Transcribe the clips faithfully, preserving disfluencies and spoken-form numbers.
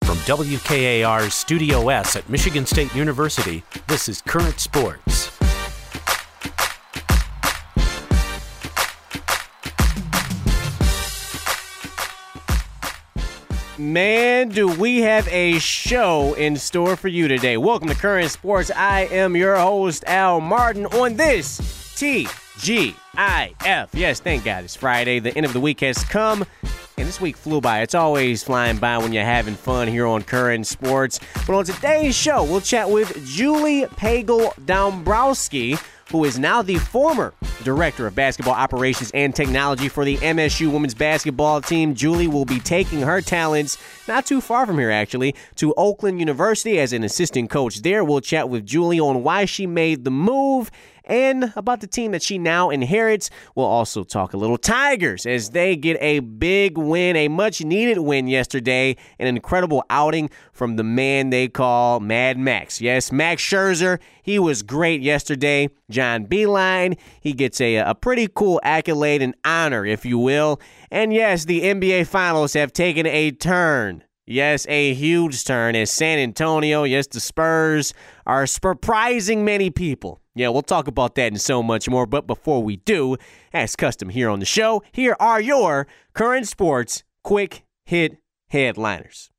From W K A R's Studio S at Michigan State University, this is Current Sports. Man, do we have a show in store for you today. Welcome to Current Sports. I am your host, Al Martin, on this T G I F. Yes, thank God it's Friday. The end of the week has come, and this week flew by. It's always flying by when you're having fun here on Current Sports. But on today's show, we'll chat with Julie Pagel-Dombrowski, who is now the former Director of Basketball Operations and Technology for the M S U women's basketball team. Julie will be taking her talents not too far from here, actually, to Oakland University as an assistant coach there. We'll chat with Julie on why she made the move and about the team that she now inherits. We'll also talk a little Tigers as they get a big win, a much-needed win yesterday, an incredible outing from the man they call Mad Max. Yes, Max Scherzer, he was great yesterday. John Beilein, he gets a, a pretty cool accolade and honor, if you will. And yes, the N B A Finals have taken a turn. Yes, a huge turn as San Antonio, yes, the Spurs are surprising many people. Yeah, we'll talk about that and so much more. But before we do, as custom here on the show, here are your Current Sports Quick Hit Headliners.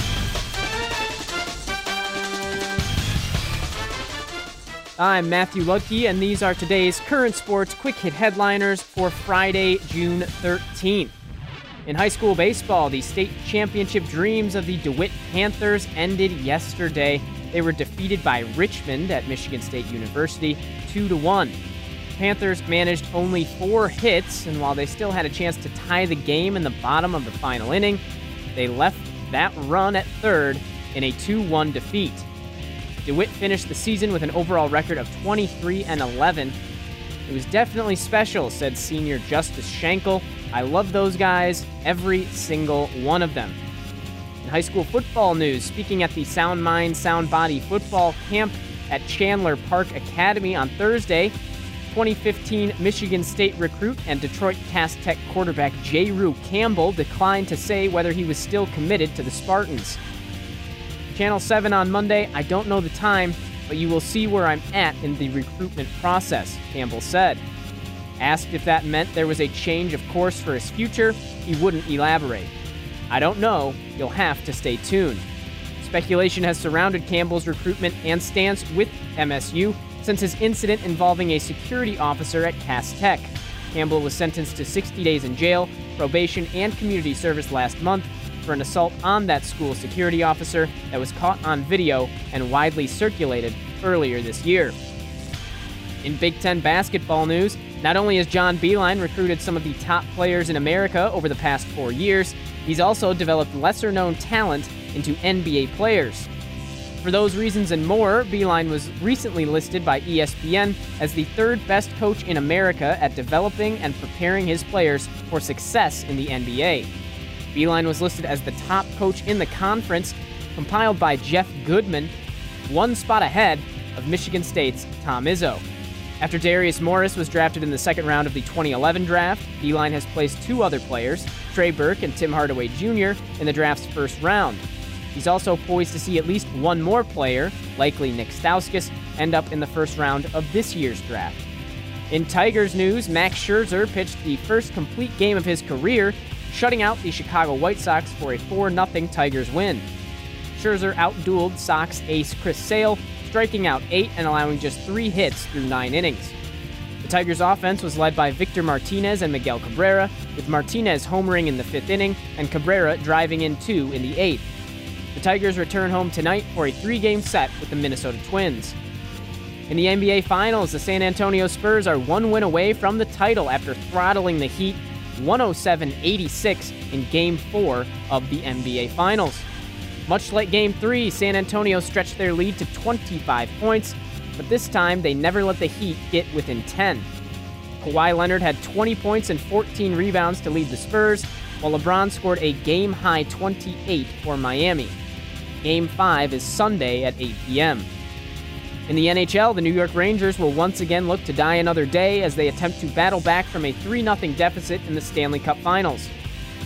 I'm Matthew Ludke, and these are today's Current Sports Quick Hit Headliners for Friday, June thirteenth. In high school baseball, the state championship dreams of the DeWitt Panthers ended yesterday. They were defeated by Richmond at Michigan State University, two to one. Panthers managed only four hits, and while they still had a chance to tie the game in the bottom of the final inning, they left that run at third in a two one defeat. DeWitt finished the season with an overall record of twenty-three and eleven. It was definitely special, said senior Justice Schenkel. I love those guys, every single one of them. In high school football news, speaking at the Sound Mind, Sound Body football camp at Chandler Park Academy on Thursday, twenty fifteen Michigan State recruit and Detroit Cass Tech quarterback J. Rue Campbell declined to say whether he was still committed to the Spartans. Channel seven on Monday, I don't know the time, but you will see where I'm at in the recruitment process, Campbell said. Asked if that meant there was a change of course for his future, he wouldn't elaborate. I don't know, you'll have to stay tuned. Speculation has surrounded Campbell's recruitment and stance with M S U since his incident involving a security officer at Cass Tech. Campbell was sentenced to sixty days in jail, probation, and community service last month for an assault on that school security officer that was caught on video and widely circulated earlier this year. In Big Ten basketball news, not only has John Beilein recruited some of the top players in America over the past four years, he's also developed lesser-known talent into N B A players. For those reasons and more, Beilein was recently listed by E S P N as the third best coach in America at developing and preparing his players for success in the N B A. Beilein was listed as the top coach in the conference, compiled by Jeff Goodman, one spot ahead of Michigan State's Tom Izzo. After Darius Morris was drafted in the second round of the twenty eleven draft, Beilein has placed two other players, Trey Burke and Tim Hardaway Junior, in the draft's first round. He's also poised to see at least one more player, likely Nick Stauskas, end up in the first round of this year's draft. In Tigers news, Max Scherzer pitched the first complete game of his career, shutting out the Chicago White Sox for a four nothing Tigers win. Scherzer outdueled Sox ace Chris Sale, striking out eight and allowing just three hits through nine innings. The Tigers' offense was led by Victor Martinez and Miguel Cabrera, with Martinez homering in the fifth inning and Cabrera driving in two in the eighth. The Tigers return home tonight for a three-game set with the Minnesota Twins. In the N B A Finals, the San Antonio Spurs are one win away from the title after throttling the Heat one oh seven eighty-six in Game four of the N B A Finals. Much like Game three, San Antonio stretched their lead to twenty-five points, but this time they never let the Heat get within ten. Kawhi Leonard had twenty points and fourteen rebounds to lead the Spurs, while LeBron scored a game-high twenty-eight for Miami. Game five is Sunday at eight p.m. In the N H L, the New York Rangers will once again look to die another day as they attempt to battle back from a three nothing deficit in the Stanley Cup Finals.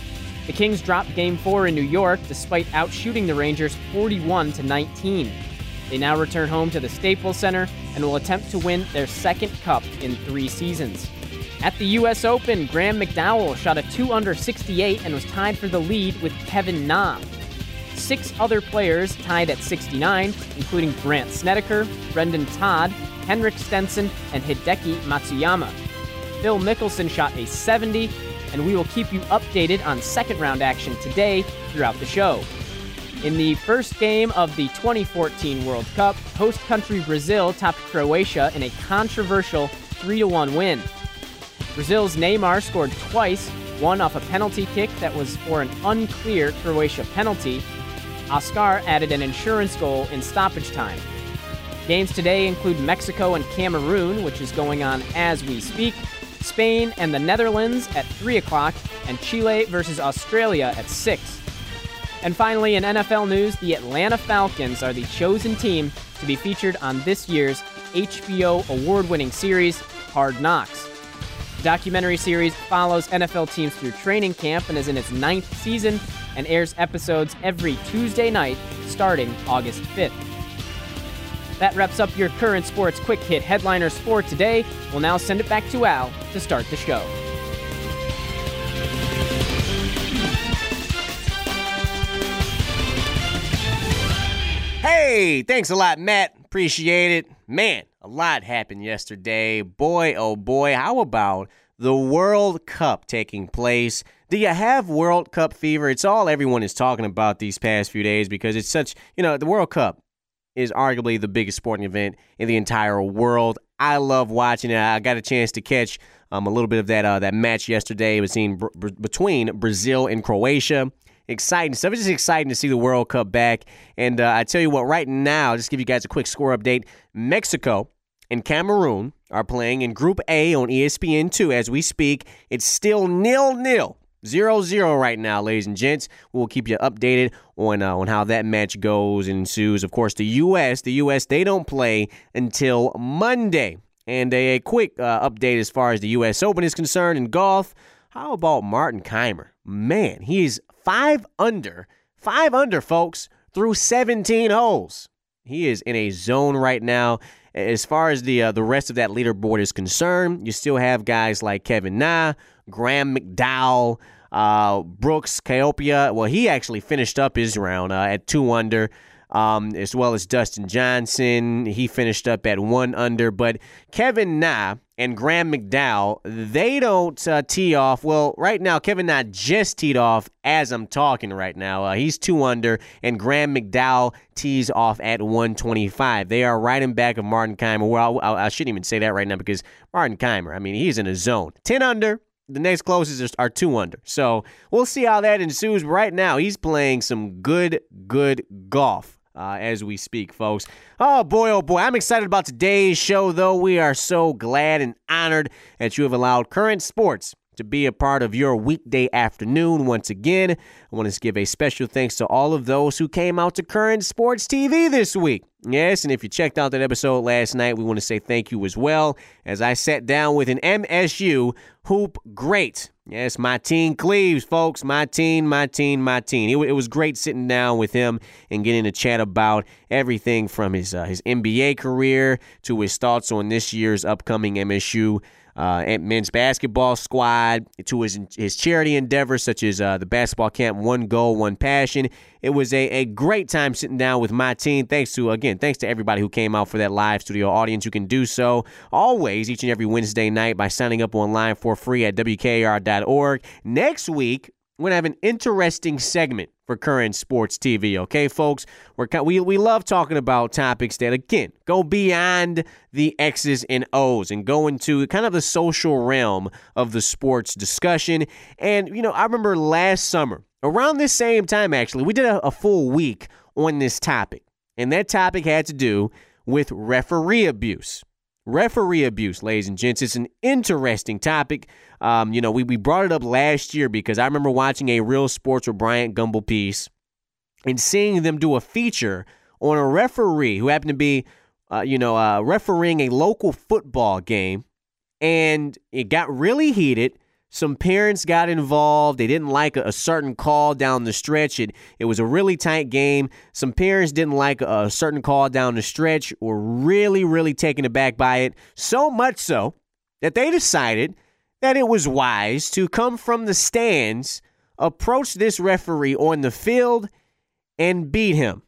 The Kings dropped Game four in New York despite outshooting the Rangers forty-one to nineteen. They now return home to the Staples Center and will attempt to win their second cup in three seasons. At the U S Open, Graham McDowell shot a two under sixty-eight and was tied for the lead with Kevin Na. Six other players tied at sixty-nine, including Brandt Snedeker, Brendan Todd, Henrik Stenson, and Hideki Matsuyama. Phil Mickelson shot a seventy, and we will keep you updated on second-round action today throughout the show. In the first game of the twenty fourteen World Cup, host country Brazil topped Croatia in a controversial three to one win. Brazil's Neymar scored twice, one off a penalty kick that was for an unclear Croatia penalty. Oscar added an insurance goal in stoppage time. Games today include Mexico and Cameroon, which is going on as we speak, Spain and the Netherlands at three o'clock, and Chile versus Australia at six. And finally, in N F L news, the Atlanta Falcons are the chosen team to be featured on this year's H B O award-winning series, Hard Knocks. The documentary series follows N F L teams through training camp and is in its ninth season and airs episodes every Tuesday night starting August fifth. That wraps up your current sports quick hit headliners for today. We'll now send it back to Al to start the show. Hey, thanks a lot, Matt. Appreciate it. Man, a lot happened yesterday. Boy, oh boy, how about the World Cup taking place? Do you have World Cup fever? It's all everyone is talking about these past few days because it's such, you know, the World Cup is arguably the biggest sporting event in the entire world. I love watching it. I got a chance to catch um, a little bit of that uh, that match yesterday. It was seen br- br- between Brazil and Croatia. Exciting stuff. It's just exciting to see the World Cup back. And uh, I tell you what, right now, just give you guys a quick score update. Mexico and Cameroon are playing in Group A on E S P N two as we speak. It's still nil-nil. zero zero right now, ladies and gents. We'll keep you updated on uh, on how that match goes and ensues. Of course, the U S, the U S, they don't play until Monday. And a, a quick uh, update as far as the U S Open is concerned in golf. How about Martin Kaymer? Man, he's five under, five under, folks, through seventeen holes. He is in a zone right now. As far as the uh, the rest of that leaderboard is concerned, you still have guys like Kevin Na, Graham McDowell, uh, Brooks Koepka. Well, he actually finished up his round uh, at two under, um, as well as Dustin Johnson. He finished up at one under. But Kevin Na and Graham McDowell, they don't uh, tee off. Well, right now, Kevin Na just teed off as I'm talking right now. Uh, he's two under, and Graham McDowell tees off at one twenty-five. They are right in back of Martin Kaymer. Well, I, I shouldn't even say that right now because Martin Kaymer, I mean, he's in a zone. ten under. The next closest are two under. So we'll see how that ensues. Right now, he's playing some good, good golf. Uh, as we speak, folks. Oh, boy, oh, boy. I'm excited about today's show, though. We are so glad and honored that you have allowed Current Sports to be a part of your weekday afternoon once again. I want to give a special thanks to all of those who came out to Current Sports T V this week. Yes, and if you checked out that episode last night, we want to say thank you as well, as I sat down with an M S U hoop great. Yes, Mateen Cleaves, folks. Mateen, Mateen, Mateen. It, it was great sitting down with him and getting to chat about everything from his uh, his N B A career to his thoughts on this year's upcoming M S U uh, men's basketball squad, to his his charity endeavors such as uh, the basketball camp One Goal, One Passion. It was a, a great time sitting down with my team. Thanks to, again, thanks to everybody who came out for that live studio audience. You can do so always each and every Wednesday night by signing up online for free at W K A R dot org. Next week, we're going to have an interesting segment for Current Sports T V, okay, folks? We're, we, we love talking about topics that, again, go beyond the X's and O's and go into kind of the social realm of the sports discussion. And, you know, I remember last summer, around this same time, actually, we did a, a full week on this topic. And that topic had to do with referee abuse. Referee abuse, ladies and gents. It's an interesting topic. Um, you know, we, we brought it up last year because I remember watching a Real Sports with Bryant Gumbel piece and seeing them do a feature on a referee who happened to be, uh, you know, uh, refereeing a local football game. And it got really heated some parents got involved. They didn't like a, a certain call down the stretch. It, it was a really tight game. Some parents didn't like a, a certain call down the stretch, were really, really taken aback by it. So much so that they decided that it was wise to come from the stands, approach this referee on the field, and beat him.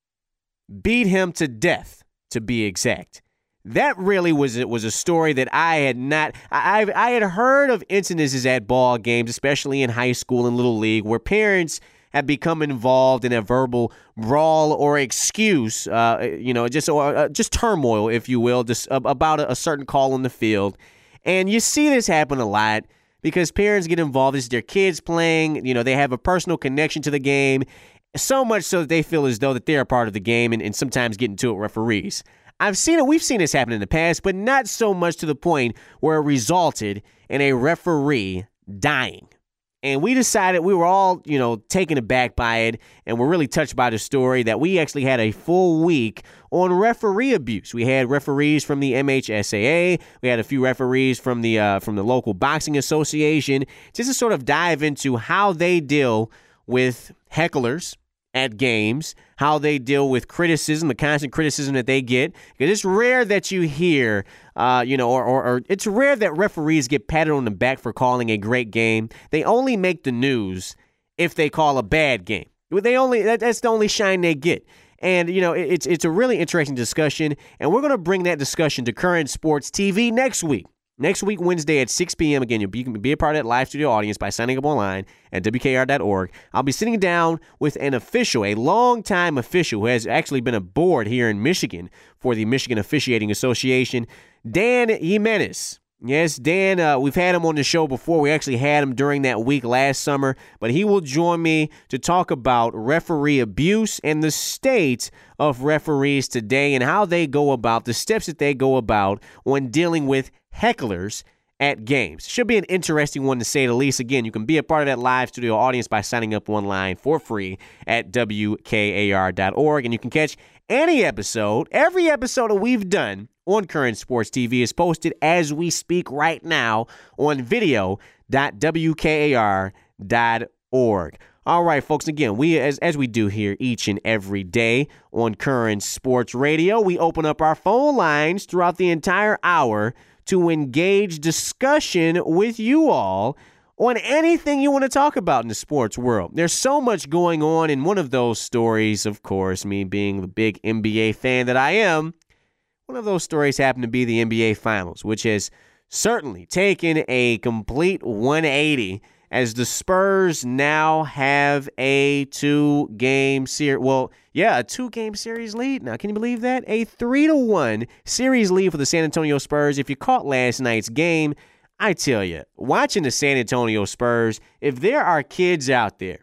Beat him to death, to be exact. That really was it was a story that I had not I I've, I had heard of incidences at ball games, especially in high school and little league, where parents have become involved in a verbal brawl or excuse, uh, you know, just or, uh, just turmoil, if you will, just uh, about a, a certain call on the field, and you see this happen a lot because parents get involved. It's their kids playing, you know, they have a personal connection to the game, so much so that they feel as though that they're a part of the game, and, and sometimes get into it with referees. I've seen it. We've seen this happen in the past, but not so much to the point where it resulted in a referee dying. And we decided we were all, you know, taken aback by it, and we're really touched by the story that we actually had a full week on referee abuse. We had referees from the M H S A A. We had a few referees from the uh, from the local boxing association, just to sort of dive into how they deal with hecklers at games, how they deal with criticism, the constant criticism that they get. Because it's rare that you hear, uh, you know, or, or, or it's rare that referees get patted on the back for calling a great game. They only make the news if they call a bad game. They only that, that's the only shine they get. And, you know, it, it's it's a really interesting discussion, and we're going to bring that discussion to Current Sports T V next week. Next week, Wednesday at six p.m. Again, you can be a part of that live studio audience by signing up online at W K R dot org. I'll be sitting down with an official, a longtime official who has actually been aboard here in Michigan for the Michigan Officiating Association, Dan Jimenez. Yes, Dan, uh, we've had him on the show before. We actually had him during that week last summer, but he will join me to talk about referee abuse and the state of referees today and how they go about, the steps that they go about when dealing with hecklers at games. Should be an interesting one to say the least. Again, you can be a part of that live studio audience by signing up online for free at W K A R dot org, and you can catch any episode, every episode that we've done on Current Sports T V is posted as we speak right now on video dot W K A R dot org. All right, folks, again, we as as we do here each and every day on Current Sports Radio, we open up our phone lines throughout the entire hour to engage discussion with you all on anything you want to talk about in the sports world. There's so much going on, and one of those stories, of course, me being the big N B A fan that I am, one of those stories happened to be the N B A Finals, which has certainly taken a complete one eighty as the Spurs now have a two-game series. Well, yeah, a two-game series lead now. Can you believe that? A three to one series lead for the San Antonio Spurs. If you caught last night's game, I tell you, watching the San Antonio Spurs, if there are kids out there,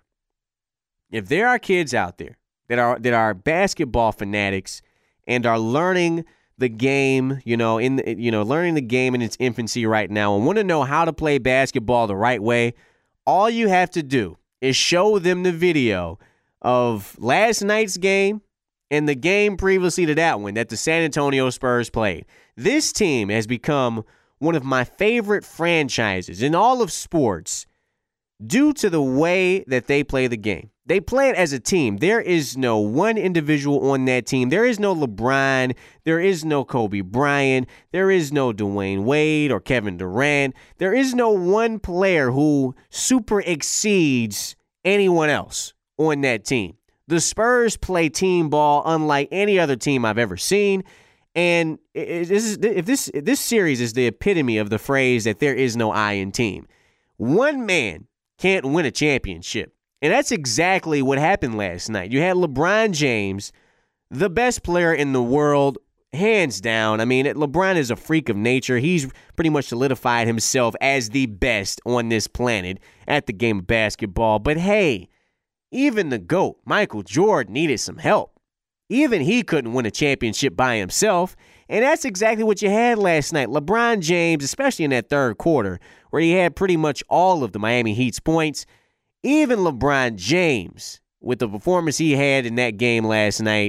if there are kids out there that are that are basketball fanatics and are learning the game, you know, in the, you know, learning the game in its infancy right now and want to know how to play basketball the right way, all you have to do is show them the video of last night's game and the game previously to that one that the San Antonio Spurs played. This team has become one of my favorite franchises in all of sports due to the way that they play the game. They play it as a team. There is no one individual on that team. There is no LeBron. There is no Kobe Bryant. There is no Dwayne Wade or Kevin Durant. There is no one player who super exceeds anyone else on that team. The Spurs play team ball unlike any other team I've ever seen. And this is, if this if this series is the epitome of the phrase that there is no I in team. One man can't win a championship. And that's exactly what happened last night. You had LeBron James, the best player in the world, hands down. I mean, LeBron is a freak of nature. He's pretty much solidified himself as the best on this planet at the game of basketball. But hey, even the GOAT, Michael Jordan, needed some help. Even he couldn't win a championship by himself. And that's exactly what you had last night. LeBron James, especially in that third quarter, where he had pretty much all of the Miami Heat's points. Even LeBron James, with the performance he had in that game last night,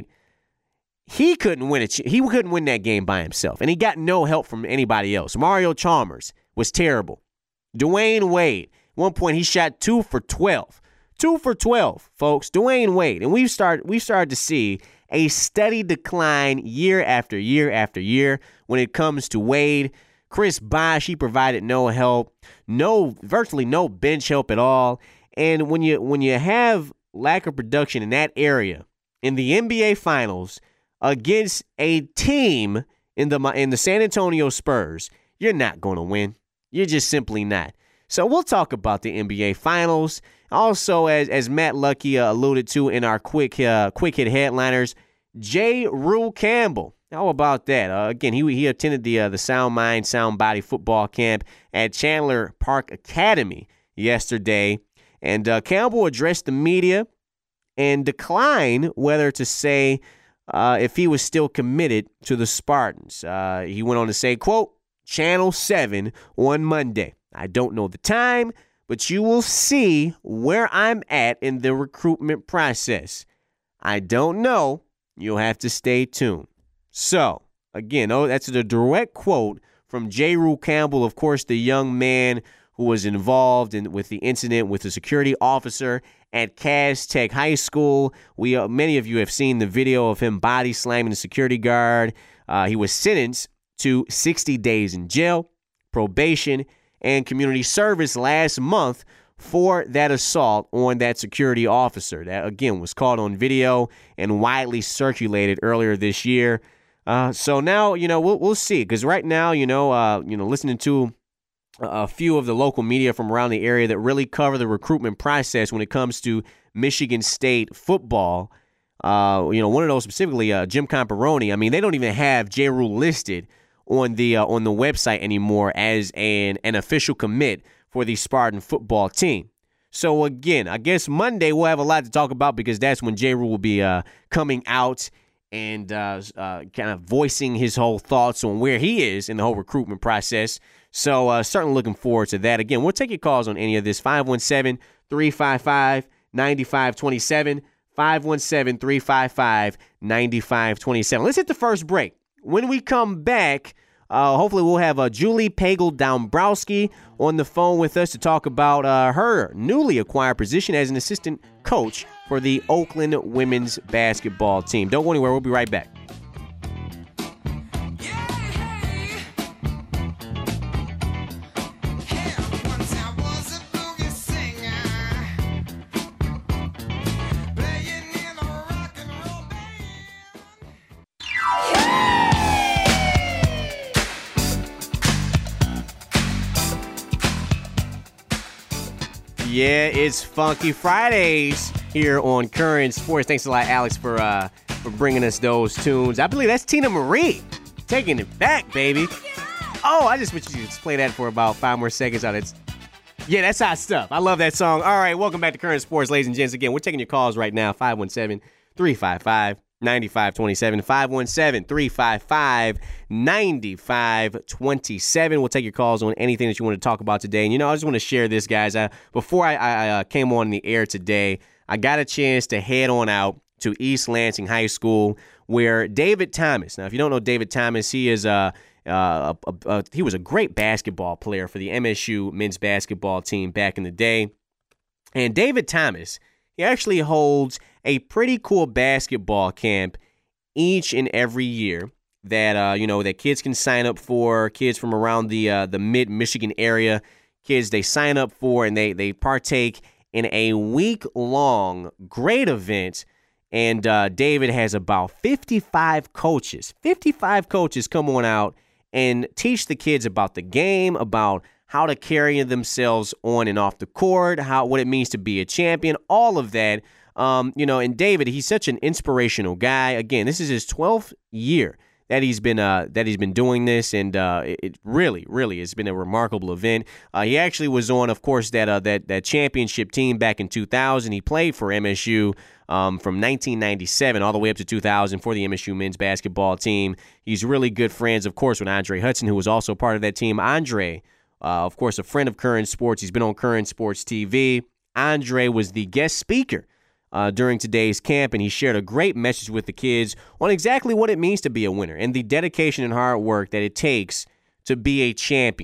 he couldn't win it. He couldn't win that game by himself, and he got no help from anybody else. Mario Chalmers was terrible. Dwayne Wade. At one point, he shot two for twelve. Two for twelve, folks. Dwayne Wade. And we've started, we've started to see a steady decline year after year after year when it comes to Wade. Chris Bosh, he provided no help, no, virtually no bench help at all. And when you when you have lack of production in that area in the N B A Finals against a team in the in the San Antonio Spurs, you're not going to win. You're just simply not. So we'll talk about the N B A Finals. Also, as as Matt Lucky uh, alluded to in our quick uh, quick hit headliners, J. Rule Campbell. How about that? Uh, again, he he attended the uh, the Sound Mind, Sound Body football camp at Chandler Park Academy yesterday, and uh, Campbell addressed the media and declined whether to say uh, if he was still committed to the Spartans. Uh, he went on to say, quote, Channel seven on Monday. I don't know the time, but you will see where I'm at in the recruitment process. I don't know. You'll have to stay tuned. So, again, oh, that's a direct quote from J. Rule Campbell, of course, the young man who was involved in with the incident with the security officer at Cass Tech High School. We uh, many of you have seen the video of him body slamming the security guard. Uh, he was sentenced to sixty days in jail, probation, and community service last month for that assault on that security officer. That, again, was caught on video and widely circulated earlier this year. Uh, so now, you know, we'll we'll see. Because right now, you know, uh, you know, listening to a few of the local media from around the area that really cover the recruitment process when it comes to Michigan State football. Uh, you know, one of those specifically, uh, Jim Comparoni. I mean, they don't even have J. Rule listed on the uh, on the website anymore as an an official commit for the Spartan football team. So again, I guess Monday we'll have a lot to talk about because that's when J. Rule will be uh, coming out and uh, uh, kind of voicing his whole thoughts on where he is in the whole recruitment process. So uh, certainly looking forward to that. Again, we'll take your calls on any of this. five one seven, three five five, nine five two seven, five one seven, three five five, nine five two seven. Let's hit the first break. When we come back, uh, hopefully we'll have uh, Julie Pagel-Dombrowski on the phone with us to talk about uh, her newly acquired position as an assistant coach for the Oakland women's basketball team. Don't go anywhere. We'll be right back. Yeah, it's Funky Fridays here on Current Sports. Thanks a lot, Alex, for uh, for bringing us those tunes. I believe that's Tina Marie taking it back, baby. Oh, I just wish you could play that for about five more seconds. On it. Yeah, that's hot stuff. I love that song. All right, welcome back to Current Sports, ladies and gents. Again, we're taking your calls right now, five one seven, three five five, nine five two seven, five one seven, three five five, nine five two seven. We'll take your calls on anything that you want to talk about today. And, you know, I just want to share this, guys. Uh, before I, I uh, came on the air today, I got a chance to head on out to East Lansing High School where David Thomas, now, if you don't know David Thomas, he is uh, uh, a, a, a, he was a great basketball player for the M S U men's basketball team back in the day. And David Thomas, he actually holds a pretty cool basketball camp each and every year that uh, you know that kids can sign up for. Kids from around the uh, the mid Michigan area, kids they sign up for and they they partake in a week long great event. And uh, David has about fifty-five coaches. fifty-five coaches come on out and teach the kids about the game, about how to carry themselves on and off the court, how what it means to be a champion, all of that. Um, you know, and David, he's such an inspirational guy. Again, this is his twelfth year that he's been uh, that he's been doing this, and uh, it, it really, really has been a remarkable event. Uh, he actually was on, of course, that uh, that that championship team back in two thousand. He played for M S U um, from nineteen ninety-seven all the way up to two thousand for the M S U men's basketball team. He's really good friends, of course, with Andre Hudson, who was also part of that team. Andre, uh, of course, a friend of Current Sports. He's been on Current Sports T V. Andre was the guest speaker Uh, during today's camp, and he shared a great message with the kids on exactly what it means to be a winner and the dedication and hard work that it takes to be a champion.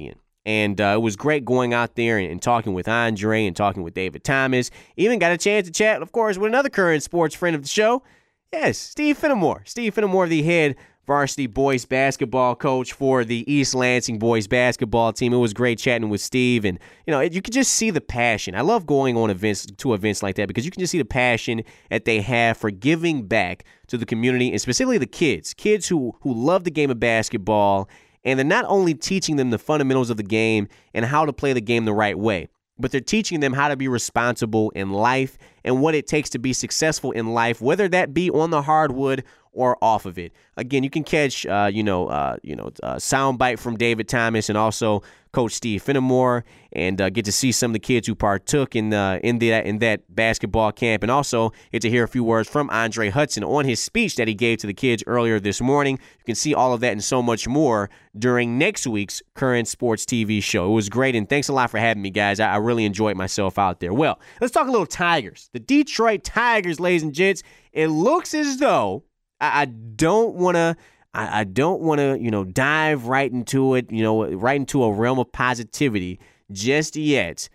And uh, it was great going out there and, and talking with Andre and talking with David Thomas. Even got a chance to chat, of course, with another current sports friend of the show. Yes, Steve Finnemore. Steve Finnemore, the head varsity boys basketball coach for the East Lansing boys basketball team. It was great chatting with Steve. And, you know, you could just see the passion. I love going on events to events like that because you can just see the passion that they have for giving back to the community and specifically the kids, kids who, who love the game of basketball. And they're not only teaching them the fundamentals of the game and how to play the game the right way, but they're teaching them how to be responsible in life and what it takes to be successful in life, whether that be on the hardwood or off of it. Again, you can catch, uh, you know, uh, you know, a soundbite from David Thomas and also Coach Steve Finnemore, and uh, get to see some of the kids who partook in uh, in that in that basketball camp, and also get to hear a few words from Andre Hudson on his speech that he gave to the kids earlier this morning. You can see all of that and so much more during next week's Current Sports T V show. It was great, and thanks a lot for having me, guys. I, I really enjoyed myself out there. Well, let's talk a little Tigers. The Detroit Tigers, ladies and gents. It looks as though I, I don't want to. I, I don't want to, you know, dive right into it, you know, right into a realm of positivity just yet.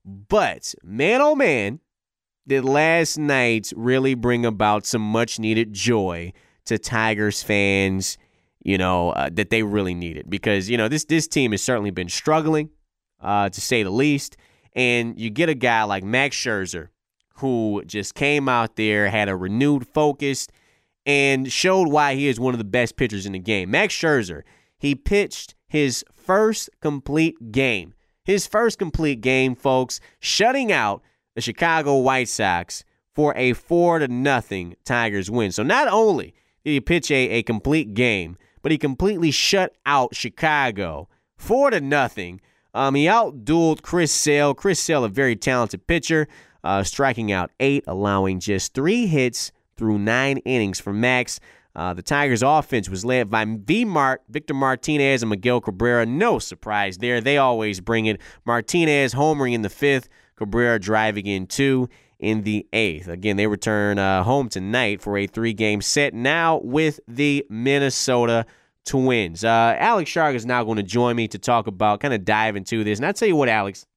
But, man, oh, man, did last night really bring about some much-needed joy to Tigers fans, you know, uh, that they really needed. Because, you know, this, this team has certainly been struggling, uh, to say the least. And you get a guy like Max Scherzer who just came out there, had a renewed focus, and showed why he is one of the best pitchers in the game. Max Scherzer, he pitched his first complete game. His first complete game, folks, shutting out the Chicago White Sox for a four to nothing Tigers win. So not only did he pitch a, a complete game, but he completely shut out Chicago four to nothing. Um, he outdueled Chris Sale. Chris Sale, a very talented pitcher, uh, striking out eight, allowing just three hits through nine innings for Max. Uh, the Tigers' offense was led by V-Mart, Victor Martinez, and Miguel Cabrera. No surprise there. They always bring it. Martinez homering in the fifth, Cabrera driving in two in the eighth. Again, they return uh, home tonight for a three-game set now with the Minnesota Twins. Uh, Alex Shark is now going to join me to talk about, kind of dive into this. And I'll tell you what, Alex,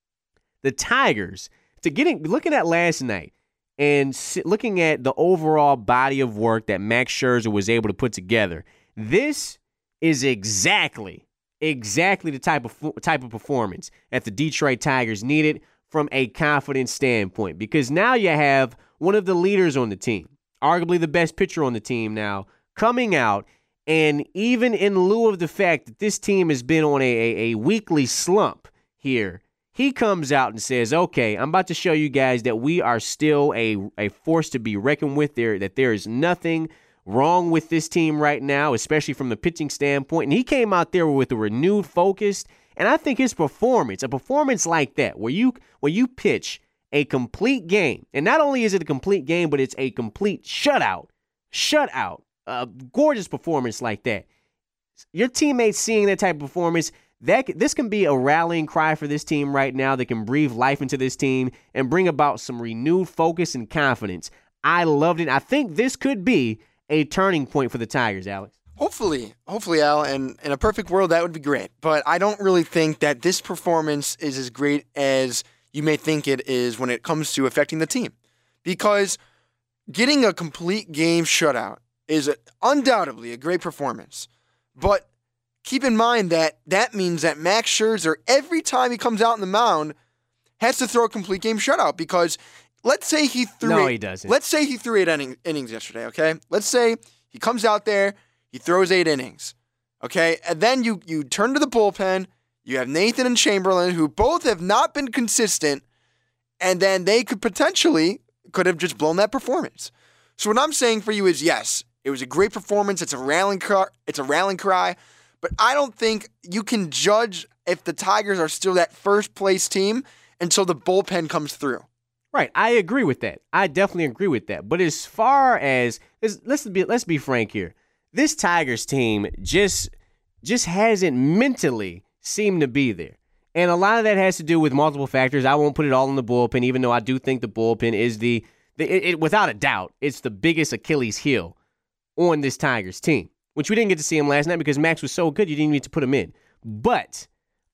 the Tigers, to getting looking at last night, and looking at the overall body of work that Max Scherzer was able to put together, this is exactly, exactly the type of type of performance that the Detroit Tigers needed from a confidence standpoint. Because now you have one of the leaders on the team, arguably the best pitcher on the team now, coming out, and even in lieu of the fact that this team has been on a, a, a weekly slump here, he comes out and says, okay, I'm about to show you guys that we are still a, a force to be reckoned with, there, that there is nothing wrong with this team right now, especially from the pitching standpoint. And he came out there with a renewed focus. And I think his performance, a performance like that, where you, where you pitch a complete game, and not only is it a complete game, but it's a complete shutout, shutout, a gorgeous performance like that. Your teammates seeing that type of performance, That this can be a rallying cry for this team right now that can breathe life into this team and bring about some renewed focus and confidence. I loved it. I think this could be a turning point for the Tigers, Alex. Hopefully. Hopefully, Al. And in a perfect world, that would be great. But I don't really think that this performance is as great as you may think it is when it comes to affecting the team. Because getting a complete game shutout is undoubtedly a great performance. But keep in mind that that means that Max Scherzer, every time he comes out on the mound, has to throw a complete game shutout. Because let's say he threw no, eight, he doesn't. Let's say he threw eight inning, innings yesterday, okay? Let's say he comes out there, he throws eight innings, okay? And then you you turn to the bullpen, you have Nathan and Chamberlain, who both have not been consistent, and then they could potentially could have just blown that performance. So what I'm saying for you is, yes, it was a great performance. It's a rallying cry. It's a rallying cry. But I don't think you can judge if the Tigers are still that first place team until the bullpen comes through. Right, I agree with that. I definitely agree with that. But as far as let's be let's be frank here, this Tigers team just just hasn't mentally seemed to be there, and a lot of that has to do with multiple factors. I won't put it all in the bullpen, even though I do think the bullpen is the, the it, it, without a doubt, it's the biggest Achilles heel on this Tigers team. Which we didn't get to see him last night because Max was so good you didn't need to put him in. But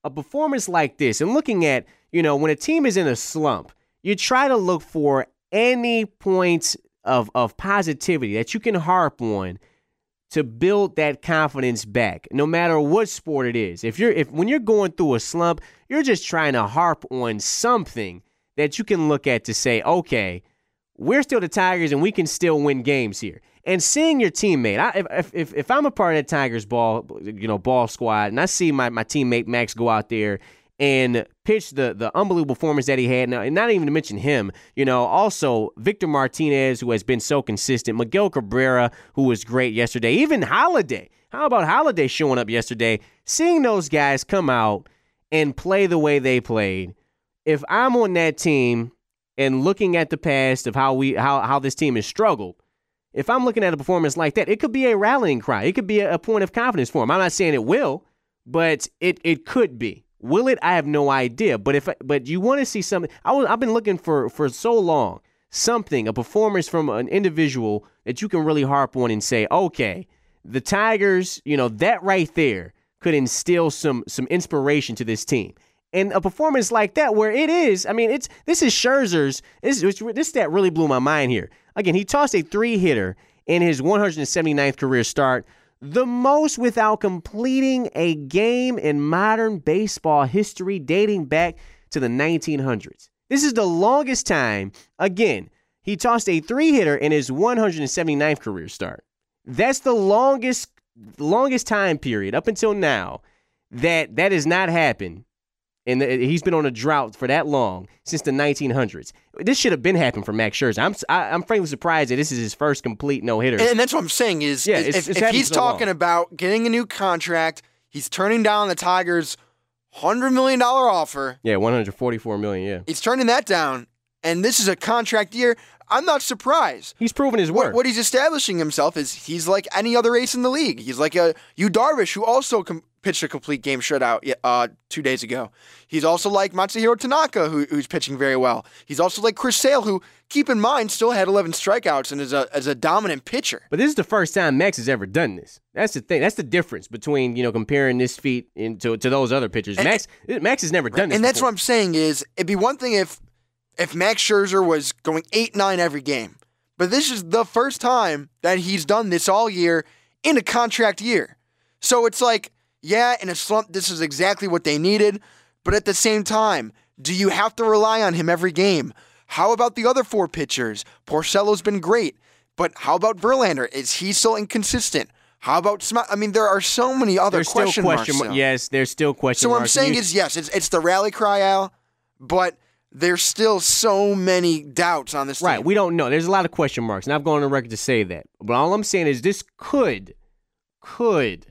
a performance like this and looking at, you know, when a team is in a slump, you try to look for any points of, of positivity that you can harp on to build that confidence back, no matter what sport it is. If you're if when you're going through a slump, you're just trying to harp on something that you can look at to say, okay, we're still the Tigers and we can still win games here. And seeing your teammate, I, if, if if I'm a part of that Tigers ball, you know, ball squad, and I see my, my teammate Max go out there and pitch the the unbelievable performance that he had, now, and not even to mention him, you know, also Victor Martinez, who has been so consistent, Miguel Cabrera, who was great yesterday, even Holiday. How about Holiday showing up yesterday? Seeing those guys come out and play the way they played. If I'm on that team and looking at the past of how we how how this team has struggled, if I'm looking at a performance like that, it could be a rallying cry. It could be a, a point of confidence for him. I'm not saying it will, but it it could be. Will it? I have no idea. But if but you want to see something, I was, I've been looking for for so long, something, a performance from an individual that you can really harp on and say, okay, the Tigers, you know, that right there could instill some some inspiration to this team. And a performance like that where it is, I mean, it's this is Scherzer's, this, this stat really blew my mind here. Again, he tossed a three-hitter in his one hundred seventy-ninth career start, the most without completing a game in modern baseball history dating back to the nineteen hundreds. This is the longest time. Again, he tossed a three-hitter in his one hundred seventy-ninth career start. That's the longest longest time period up until now that that has not happened. And he's been on a drought for that long since the nineteen hundreds. This should have been happening for Max Scherzer. I'm I, I'm frankly surprised that this is his first complete no-hitter. And that's what I'm saying is, yeah, is it's, if, it's if he's so talking long. about getting a new contract, he's turning down the Tigers' one hundred million dollars offer. Yeah, one hundred forty-four million dollars, yeah. He's turning that down, and this is a contract year. I'm not surprised. He's proven his work. What, what he's establishing himself is he's like any other ace in the league. He's like a Yu Darvish, who also com- pitched a complete game shutout uh, two days ago. He's also like Matsuhiro Tanaka, who, who's pitching very well. He's also like Chris Sale, who, keep in mind, still had eleven strikeouts and is a as a dominant pitcher. But this is the first time Max has ever done this. That's the thing. That's the difference between, you know, comparing this feat into to those other pitchers. And, Max Max has never done this And that's before. what I'm saying is, it'd be one thing if if Max Scherzer was going eight nine every game. But this is the first time that he's done this all year in a contract year. So it's like, yeah, in a slump, this is exactly what they needed. But at the same time, do you have to rely on him every game? How about the other four pitchers? Porcello's been great. But how about Verlander? Is he still inconsistent? How about Sm- I mean, there are so many other there's question, still question marks. marks. Yes, there's still question so marks. So what I'm saying you- is, yes, it's, it's the rally cry, Al, but there's still so many doubts on this team. Right, we don't know. There's a lot of question marks, and I've gone on record to say that. But all I'm saying is this could, could,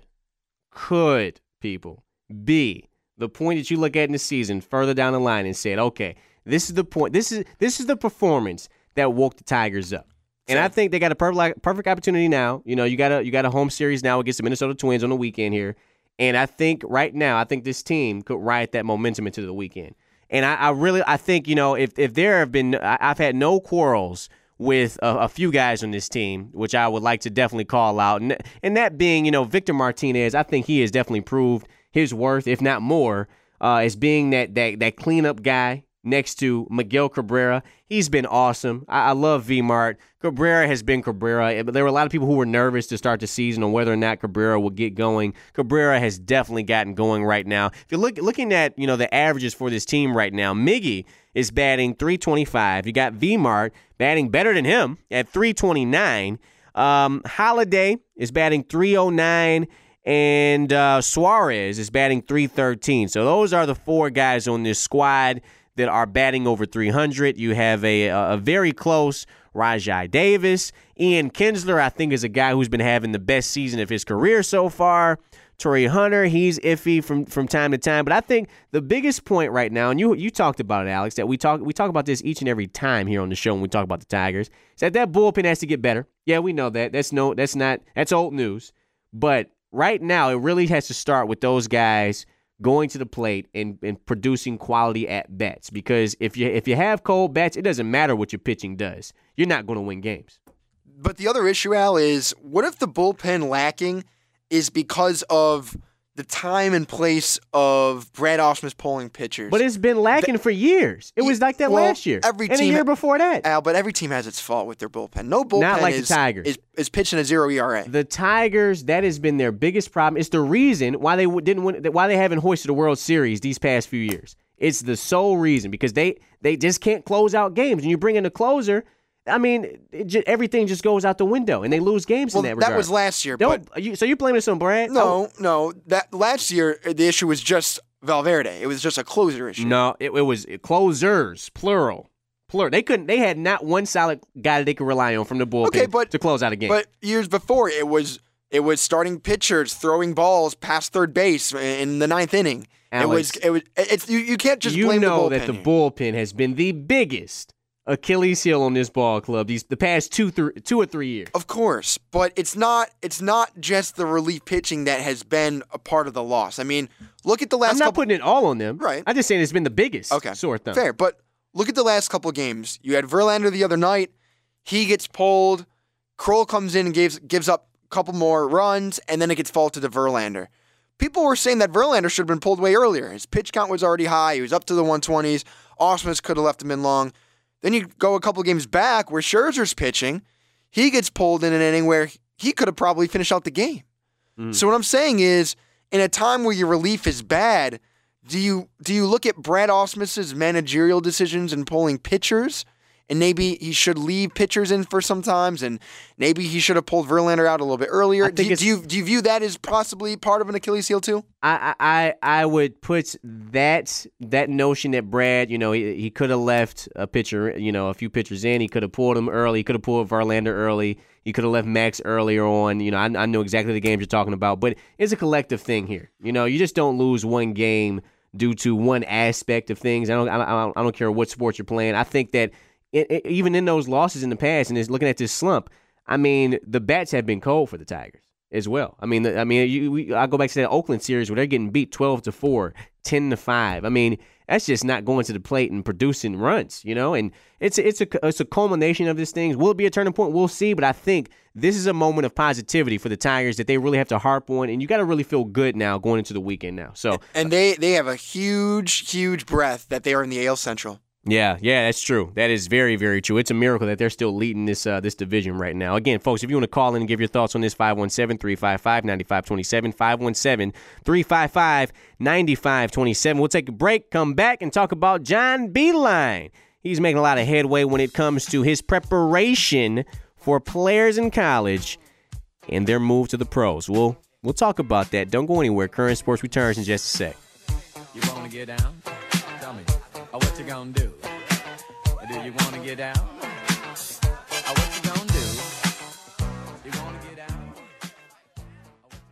could, people, be the point that you look at in the season further down the line and said, okay, this is the point. This is this is the performance that woke the Tigers up. And I think they got a perfect perfect opportunity now. You know, you got a you got a home series now against the Minnesota Twins on the weekend here. And I think right now, I think this team could ride that momentum into the weekend. And I, I really, I think, you know, if if there have been, I, I've had no quarrels with a, a few guys on this team, which I would like to definitely call out. And, and that being, you know, Victor Martinez, I think he has definitely proved his worth, if not more, uh, as being that, that, that cleanup guy next to Miguel Cabrera. He's been awesome. I, I love V-Mart. Cabrera has been Cabrera. But there were a lot of people who were nervous to start the season on whether or not Cabrera would get going. Cabrera has definitely gotten going right now. If you're look, looking at, you know, the averages for this team right now, Miggy is batting three twenty-five. You got V-Mart batting better than him at three twenty-nine. Um, Holiday is batting three oh nine. And uh, Suarez is batting three thirteen. So those are the four guys on this squad that are batting over three hundred. You have a a very close Rajai Davis. Ian Kinsler, I think, is a guy who's been having the best season of his career so far. Torrey Hunter, he's iffy from, from time to time. But I think the biggest point right now, and you you talked about it, Alex, that we talk we talk about this each and every time here on the show when we talk about the Tigers, is that that bullpen has to get better. Yeah, we know that. That's no, that's not, that's old news. But right now, it really has to start with those guys going to the plate and, and producing quality at-bats. Because if you if you have cold bats, it doesn't matter what your pitching does. You're not going to win games. But the other issue, Al, is what if the bullpen lacking is because of the time and place of Brad Ausmus pulling pitchers. But it's been lacking the, for years. It was like that well, last year. Every and team, a year before that. Al, but every team has its fault with their bullpen. No bullpen Not like is, the Tigers. Is, is pitching a zero E R A. The Tigers, that has been their biggest problem. It's the reason why they didn't win, why they haven't hoisted a World Series these past few years. It's the sole reason because they, they just can't close out games. And you bring in a closer, I mean, it just, everything just goes out the window, and they lose games well, in that regard. That was last year. Don't, but you, so you're blaming this on Brad? No, oh. no. That last year, the issue was just Valverde. It was just a closer issue. No, it, it was closers, plural. Plural. They couldn't. They had not one solid guy that they could rely on from the bullpen okay, but, to close out a game. But years before, it was it was starting pitchers throwing balls past third base in the ninth inning. Alex, it was. It was. It's you. You can't just you blame the bullpen. You know that the here. bullpen has been the biggest Achilles heel on this ball club these the past two th- two or three years. Of course, but it's not it's not just the relief pitching that has been a part of the loss. I mean, look at the last I'm not couple putting it all on them. Right. I'm just saying it's been the biggest okay. sore thumb. Fair, but look at the last couple of games. You had Verlander the other night. He gets pulled. Kroll comes in and gives gives up a couple more runs, and then it gets faulted to Verlander. People were saying that Verlander should have been pulled way earlier. His pitch count was already high. He was up to the one twenties. Ausmus could have left him in long. Then you go a couple games back where Scherzer's pitching. He gets pulled in an inning where he could have probably finished out the game. Mm. So what I'm saying is, in a time where your relief is bad, do you do you look at Brad Ausmus's managerial decisions in pulling pitchers, and maybe he should leave pitchers in for sometimes, and maybe he should have pulled Verlander out a little bit earlier? Do you, do you do you view that as possibly part of an Achilles heel too? I I I would put that that notion that Brad, you know, he, he could have left a pitcher, you know, a few pitchers in. He could have pulled him early. He could have pulled Verlander early. He could have left Max earlier on. You know, I, I know exactly the games you're talking about, but it's a collective thing here. You know, you just don't lose one game due to one aspect of things. I don't I don't, I don't care what sport you're playing. I think that it, it, even in those losses in the past, and is looking at this slump, I mean, the bats have been cold for the Tigers as well. I mean, the, I mean, you, we, I go back to that Oakland series where they're getting beat twelve to four, ten to five. I mean, that's just not going to the plate and producing runs, you know. And it's it's a it's a culmination of these things. Will it be a turning point? We'll see. But I think this is a moment of positivity for the Tigers that they really have to harp on, and you got to really feel good now going into the weekend now. So and they they have a huge huge breath that they are in the A L Central. Yeah, yeah, that's true. That is very, very true. It's a miracle that they're still leading this uh, this division right now. Again, folks, if you want to call in and give your thoughts on this, five one seven, three five five, nine five two seven, five one seven, three five five, nine five two seven. We'll take a break, come back, and talk about John Beilein. He's making a lot of headway when it comes to his preparation for players in college and their move to the pros. We'll, we'll talk about that. Don't go anywhere. Current Sports returns in just a sec. You want to get down? Tell me. Oh, what you gonna do? Do you want to get out? Oh, what you gonna do? You want to get out? Oh, what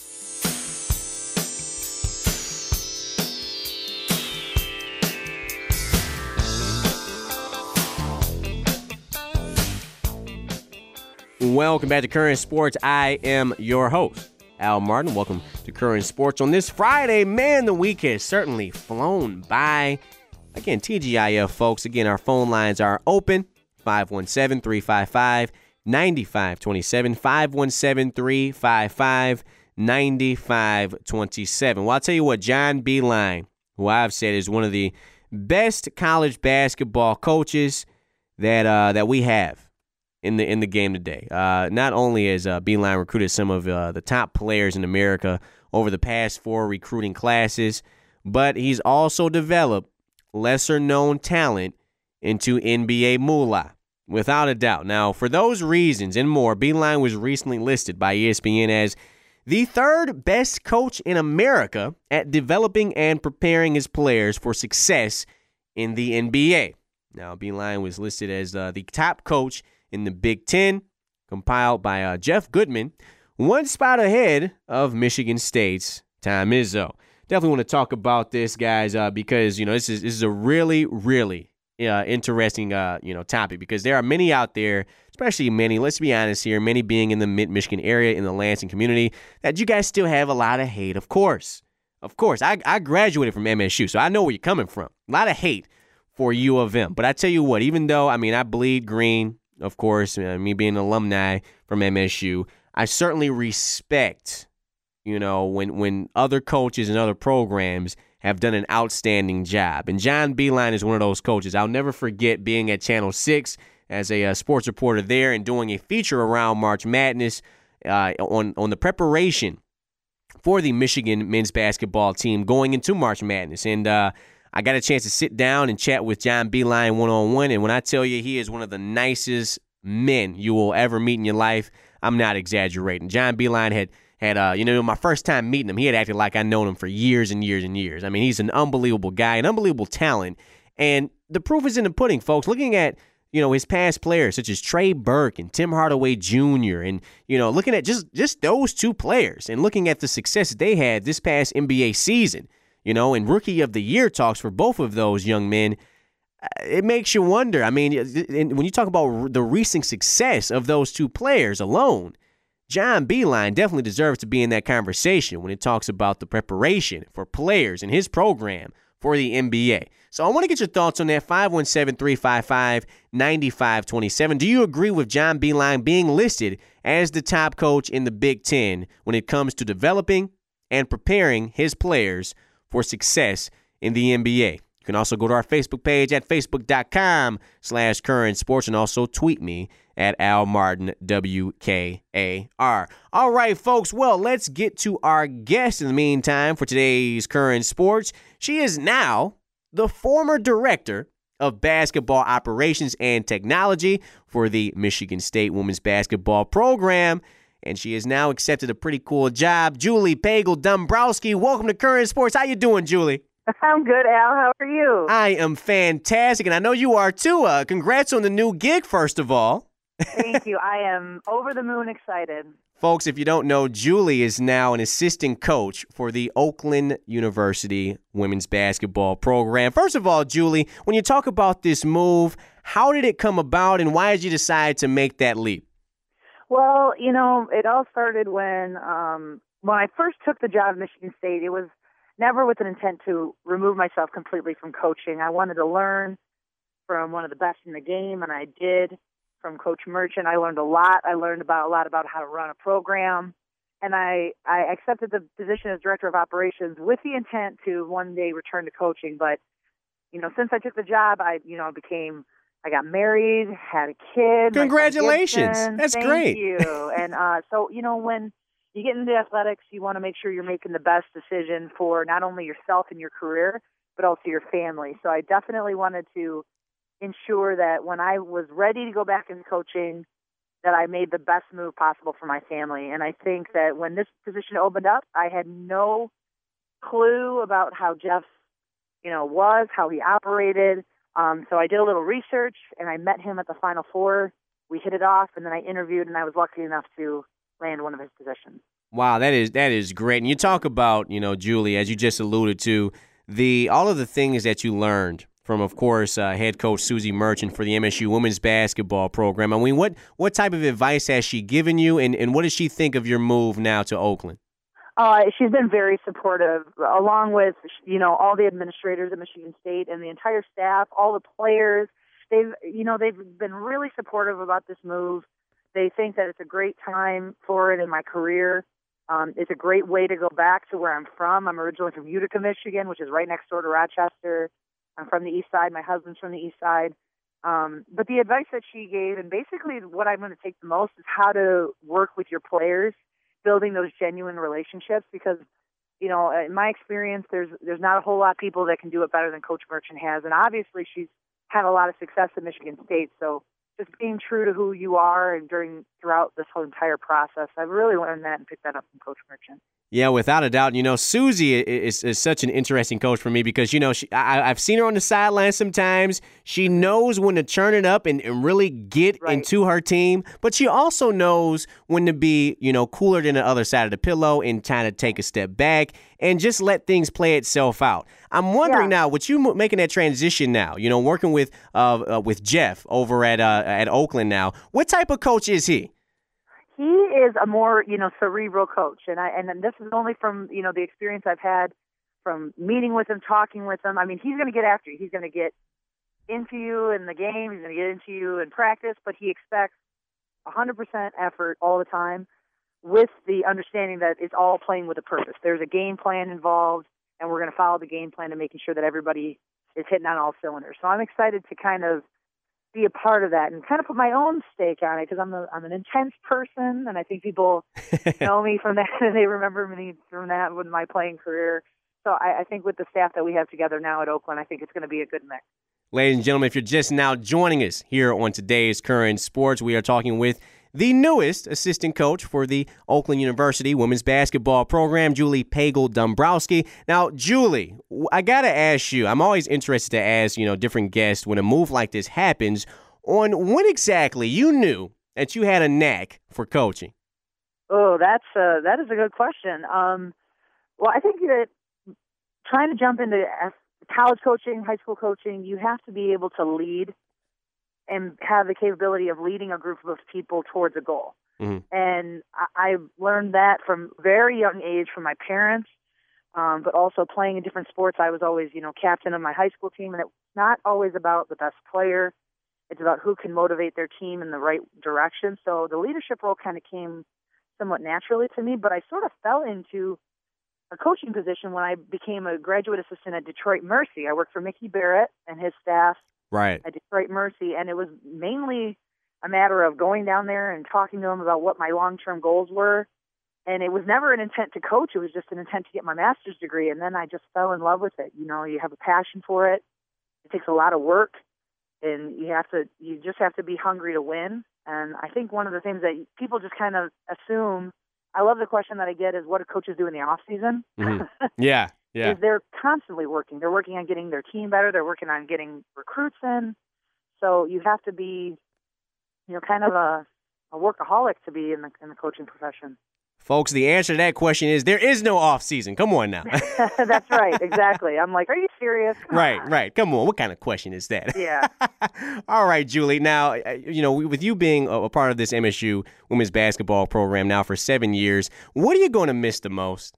you gonna do? Welcome back to Current Sports. I am your host, Al Martin. Welcome to Current Sports on this Friday. Man, the week has certainly flown by. Again, T G I F, folks. Again, our phone lines are open. five one seven, three five five, nine five two seven. five one seven, three five five, nine five two seven. Well, I'll tell you what, John Beilein, who I've said is one of the best college basketball coaches that uh, that we have in the in the game today. Uh, not only has uh, Beilein recruited some of uh, the top players in America over the past four recruiting classes, but he's also developed lesser-known talent into N B A moolah, without a doubt. Now, for those reasons and more, Beilein was recently listed by E S P N as the third best coach in America at developing and preparing his players for success in the N B A. Now, Beilein was listed as uh, the top coach in the Big Ten, compiled by uh, Jeff Goodman, one spot ahead of Michigan State's Tom Izzo. Definitely want to talk about this, guys, uh, because, you know, this is this is a really, really uh, interesting, uh, you know, topic, because there are many out there, especially many, let's be honest here, many being in the mid-Michigan area, in the Lansing community, that you guys still have a lot of hate, of course. Of course. I, I graduated from M S U, so I know where you're coming from. A lot of hate for U of M. But I tell you what, even though, I mean, I bleed green, of course, uh, me being an alumni from M S U, I certainly respect, you know, when when other coaches and other programs have done an outstanding job. And John Beilein is one of those coaches. I'll never forget being at Channel six as a, uh sports reporter there and doing a feature around March Madness uh, on, on the preparation for the Michigan men's basketball team going into March Madness. And uh, I got a chance to sit down and chat with John Beilein one-on-one. And when I tell you he is one of the nicest men you will ever meet in your life, I'm not exaggerating. John Beilein had, had uh, you know, my first time meeting him, he had acted like I'd known him for years and years and years. I mean, he's an unbelievable guy, an unbelievable talent. And the proof is in the pudding, folks. Looking at, you know, his past players such as Trey Burke and Tim Hardaway Junior And, you know, looking at just, just those two players and looking at the success they had this past N B A season, you know, and Rookie of the Year talks for both of those young men, it makes you wonder. I mean, when you talk about the recent success of those two players alone, John Beilein definitely deserves to be in that conversation when it talks about the preparation for players in his program for the N B A. So I want to get your thoughts on that. five one seven, three five five, nine five two seven. Do you agree with John Beilein being listed as the top coach in the Big Ten when it comes to developing and preparing his players for success in the N B A? You can also go to our Facebook page at facebook.com slash current sports and also tweet me at Al Martin, W K A R. All right, folks. Well, let's get to our guest in the meantime for today's current sports. She is now the former director of basketball operations and technology for the Michigan State women's basketball program, and she has now accepted a pretty cool job. Julie Pagel-Dombrowski, welcome to Current Sports. How you doing, Julie? I'm good, Al. How are you? I am fantastic, and I know you are too. Uh, congrats on the new gig, first of all. Thank you. I am over the moon excited. Folks, if you don't know, Julie is now an assistant coach for the Oakland University women's basketball program. First of all, Julie, when you talk about this move, how did it come about and why did you decide to make that leap? Well, you know, it all started when um, when I first took the job at Michigan State. It was never with an intent to remove myself completely from coaching. I wanted to learn from one of the best in the game, and I did. From Coach Merchant, I learned a lot. I learned about a lot about how to run a program, and I, I accepted the position as director of operations with the intent to one day return to coaching. But you know, since I took the job, I you know became I got married, had a kid. Congratulations! That's Thank great. Thank you. And uh, so you know, when you get into athletics, you want to make sure you're making the best decision for not only yourself and your career, but also your family. So I definitely wanted to ensure that when I was ready to go back into coaching, that I made the best move possible for my family. And I think that when this position opened up, I had no clue about how Jeff, you know, was, how he operated. Um, so I did a little research, and I met him at the Final Four. We hit it off, and then I interviewed, and I was lucky enough to land one of his positions. Wow, that is that is great. And you talk about, you know, Julie, as you just alluded to, the all of the things that you learned from, of course, uh, head coach Susie Merchant for the M S U women's basketball program. I mean, what what type of advice has she given you, and, and what does she think of your move now to Oakland? Uh, she's been very supportive, along with, you know, all the administrators at Michigan State and the entire staff, all the players. They've, you know, they've been really supportive about this move. They think that it's a great time for it in my career. Um, it's a great way to go back to where I'm from. I'm originally from Utica, Michigan, which is right next door to Rochester. I'm from the east side. My husband's from the east side. Um, but the advice that she gave, and basically what I'm going to take the most, is how to work with your players, building those genuine relationships. Because, you know, in my experience, there's there's not a whole lot of people that can do it better than Coach Merchant has. And obviously she's had a lot of success at Michigan State. So just being true to who you are and during throughout this whole entire process, I've really learned that and picked that up from Coach Merchant. Yeah, without a doubt. You know, Susie is, is such an interesting coach for me because, you know, she, I, I've seen her on the sidelines sometimes. She knows when to turn it up and, and really get Right. into her team, but she also knows when to be, you know, cooler than the other side of the pillow and kind of take a step back and just let things play itself out. I'm wondering Yeah. now, with you making that transition now, you know, working with uh, uh, with Jeff over at uh, at Oakland now, what type of coach is he? He is a more, you know, cerebral coach, and I and this is only from, you know, the experience I've had from meeting with him, talking with him. I mean, he's going to get after you. He's going to get into you in the game. He's going to get into you in practice, but he expects one hundred percent effort all the time. with the understanding that it's all playing with a purpose. There's a game plan involved, and we're going to follow the game plan and making sure that everybody is hitting on all cylinders. So I'm excited to kind of be a part of that and kind of put my own stake on it because I'm a, I'm an intense person, and I think people know me from that and they remember me from that with my playing career. So I, I think with the staff that we have together now at Oakland, I think it's going to be a good mix. Ladies and gentlemen, if you're just now joining us here on today's Current Sports, we are talking with the newest assistant coach for the Oakland University women's basketball program, Julie Pagel-Dombrowski. Now, Julie, I got to ask you, I'm always interested to ask, you know, different guests when a move like this happens, on when exactly you knew that you had a knack for coaching. Oh, that's uh, that is a good question. Um, well, I think that trying to jump into college coaching, high school coaching, you have to be able to lead and have the capability of leading a group of people towards a goal. Mm-hmm. And I, I learned that from very young age from my parents, um, but also playing in different sports. I was always, you know, captain of my high school team, and it's not always about the best player. It's about who can motivate their team in the right direction. So the leadership role kind of came somewhat naturally to me, but I sort of fell into a coaching position when I became a graduate assistant at Detroit Mercy. I worked for Mickey Barrett and his staff right. at Detroit Mercy, and it was mainly a matter of going down there and talking to them about what my long-term goals were. And it was never an intent to coach. It was just an intent to get my master's degree, and then I just fell in love with it. You know, you have a passion for it. It takes a lot of work, and you have to. You just have to be hungry to win. And I think one of the things that people just kind of assume, I love the question that I get is, what do coaches do in the off season? Mm-hmm. Yeah, yeah. Is they're constantly working. They're working on getting their team better. They're working on getting recruits in. So you have to be, you know, kind of a, a workaholic to be in the in the coaching profession. Folks, the answer to that question is there is no off season. Come on now. That's right. Exactly. I'm like, are you serious? Come right, on. right. Come on. What kind of question is that? Yeah. All right, Julie. Now, you know, with you being a part of this M S U women's basketball program now for seven years, what are you going to miss the most?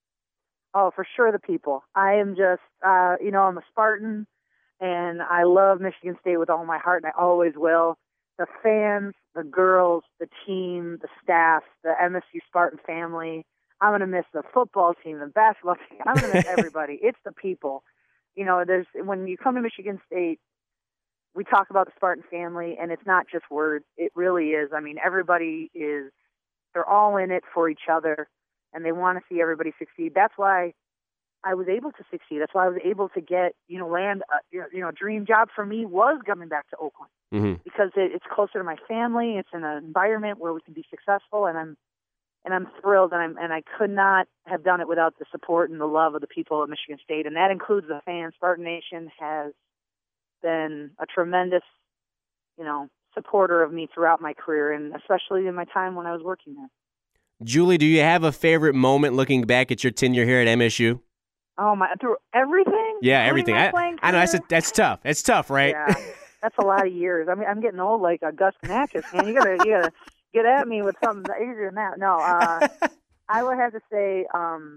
Oh, for sure, the people. I am just, uh, you know, I'm a Spartan, and I love Michigan State with all my heart, and I always will. The fans, the girls, the team, the staff, the M S U Spartan family. I'm going to miss the football team, the basketball team. I'm going to miss everybody. It's the people. You know, there's when you come to Michigan State, we talk about the Spartan family, and it's not just words. It really is. I mean, everybody is, they're all in it for each other, and they want to see everybody succeed. That's why I was able to succeed. That's why I was able to get, you know, land, a, you know, a dream job for me was coming back to Oakland. Mm-hmm. Because it, it's closer to my family. It's in an environment where we can be successful, and I'm and I'm thrilled, and I'm and I could not have done it without the support and the love of the people at Michigan State, and that includes the fans. Spartan Nation has been a tremendous, you know, supporter of me throughout my career, and especially in my time when I was working there. Julie, do you have a favorite moment looking back at your tenure here at M S U? Oh my! Through everything? Yeah, everything. I, I know that's a, that's tough. That's tough, right? Yeah. That's a lot of years. I mean, I'm getting old like a Gus Kanakis, man. You gotta, you gotta get at me with something easier than that. No, uh, I would have to say, um,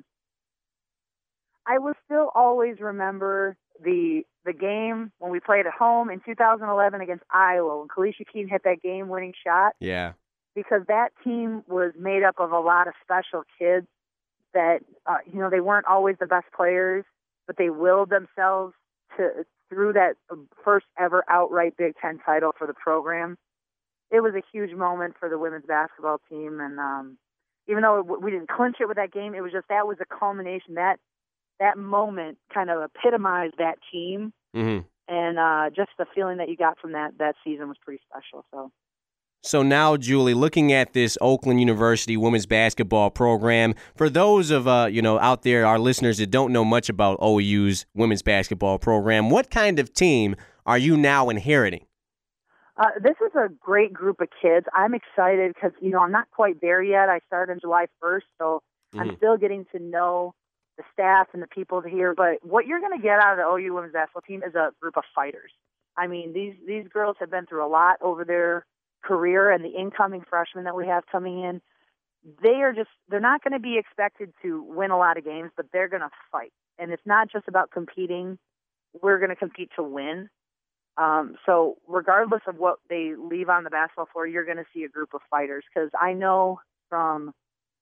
I will still always remember the the game when we played at home in two thousand eleven against Iowa when Kalisha Keene hit that game-winning shot. Yeah. Because that team was made up of a lot of special kids that, uh, you know, they weren't always the best players, but they willed themselves to through that first ever outright Big Ten title for the program. It was a huge moment for the women's basketball team. And um, even though we didn't clinch it with that game, it was just that was a culmination. That that moment kind of epitomized that team. Mm-hmm. And uh, just the feeling that you got from that, that season was pretty special. So. So now, Julie, looking at this Oakland University women's basketball program, for those of uh, you know out there, our listeners that don't know much about O U's women's basketball program, what kind of team are you now inheriting? Uh, this is a great group of kids. I'm excited because, you know, I'm not quite there yet. I started on July first, so mm-hmm. I'm still getting to know the staff and the people here. But what you're going to get out of the O U women's basketball team is a group of fighters. I mean, these these girls have been through a lot over their career, and the incoming freshmen that we have coming in, they are just, they're not going to be expected to win a lot of games, but they're going to fight. And it's not just about competing. We're going to compete to win. Um, so regardless of what they leave on the basketball floor, you're going to see a group of fighters, because I know from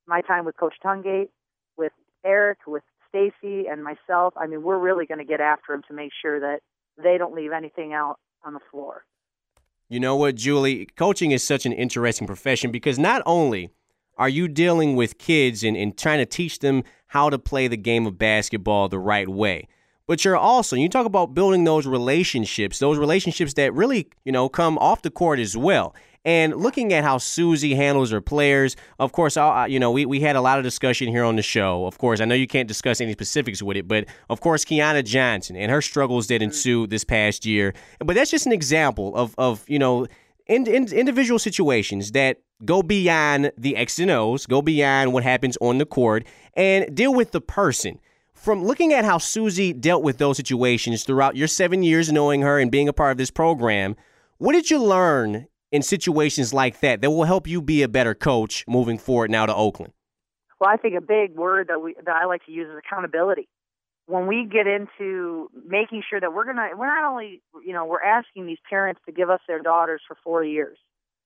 my time with Coach Tungate, with Eric, with Stacy, and myself, I mean, we're really going to get after them to make sure that they don't leave anything out on the floor. You know what, Julie? Coaching is such an interesting profession because not only are you dealing with kids and, and trying to teach them how to play the game of basketball the right way, but you're also, you talk about building those relationships, those relationships that really, you know, come off the court as well. And looking at how Susie handles her players, of course, I, you know, we, we had a lot of discussion here on the show. Of course, I know you can't discuss any specifics with it, but of course, Kiana Johnson and her struggles that ensued this past year. But that's just an example of, of you know, in, in, individual situations that go beyond the X and O's, go beyond what happens on the court, and deal with the person. From looking at how Susie dealt with those situations throughout your seven years knowing her and being a part of this program, what did you learn in situations like that that will help you be a better coach moving forward now to Oakland? Well, I think a big word that we that I like to use is accountability. When we get into making sure that we're gonna, we're not only, you know, we're asking these parents to give us their daughters for four years,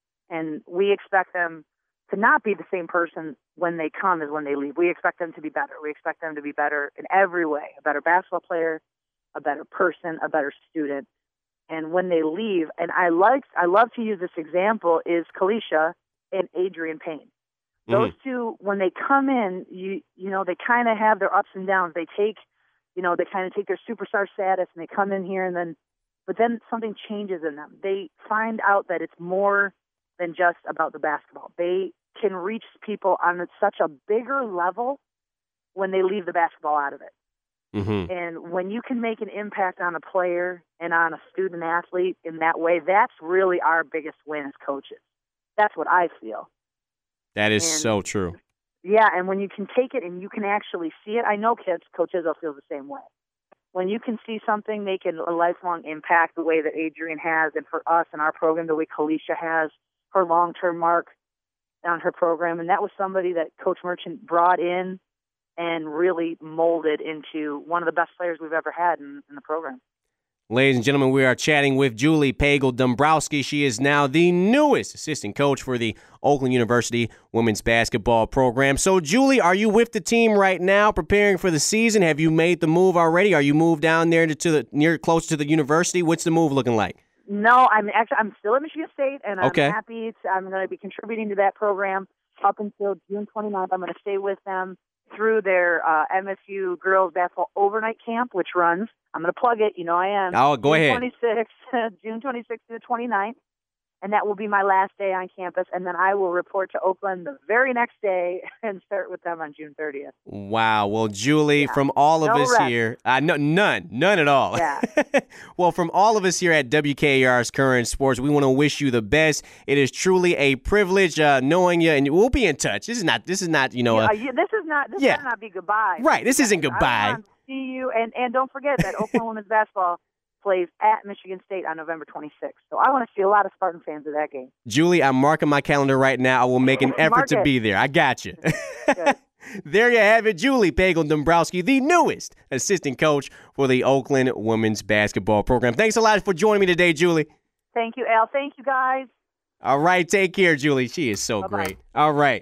and we expect them to not be the same person when they come as when they leave. We expect them to be better. We expect them to be better in every way, a better basketball player, a better person, a better student. And when they leave, and I like, I love to use this example, is Kalisha and Adrian Payne. Those mm-hmm. two, when they come in, you you know, they kind of have their ups and downs. They take, you know, they kind of take their superstar status and they come in here, and then, but then something changes in them. They find out that it's more than just about the basketball. They can reach people on such a bigger level when they leave the basketball out of it. Mm-hmm. And when you can make an impact on a player and on a student athlete in that way, that's really our biggest win as coaches. That's what I feel. That is and, so true. Yeah, and when you can take it and you can actually see it, I know kids, Coach Izzo feels the same way. When you can see something make a lifelong impact the way that Adrian has, and for us in our program, the way Kalisha has her long-term mark on her program, and that was somebody that Coach Merchant brought in and really molded into one of the best players we've ever had in, in the program. Ladies and gentlemen, we are chatting with Julie Pagel-Dombrowski. She is now the newest assistant coach for the Oakland University women's basketball program. So, Julie, are you with the team right now preparing for the season? Have you made the move already? Are you moved down there to, to the near close to the university? What's the move looking like? No, I'm actually I'm still at Michigan State, and I'm okay. happy. To, I'm going to be contributing to that program up until June twenty-ninth. I'm going to stay with them through their uh, M S U girls basketball overnight camp, which runs, I'm going to plug it, you know I am. Oh, go June ahead. twenty-sixth, June twenty-sixth to the twenty-ninth, and that will be my last day on campus, and then I will report to Oakland the very next day and start with them on June thirtieth. Wow. Well, Julie, yeah. from all of no us rest. here, uh, no, none, none at all. Yeah. Well, from all of us here at W K A R's Current Sports, we want to wish you the best. It is truly a privilege uh, knowing you, and we'll be in touch. This is not, this is not, you know. Yeah, uh, yeah, this is not, this yeah. better not be goodbye. Right. This isn't I goodbye. want to see you, and, and don't forget that Oakland women's basketball plays at Michigan State on November twenty-sixth. So I want to see a lot of Spartan fans at that game. Julie, I'm marking my calendar right now. I will make an effort Mark to it. be there. I got you. Good. There you have it, Julie Pagel-Dombrowski, the newest assistant coach for the Oakland women's basketball program. Thanks a lot for joining me today, Julie. Thank you, Al. Thank you, guys. All right, take care, Julie. She is so Bye-bye. great. All right.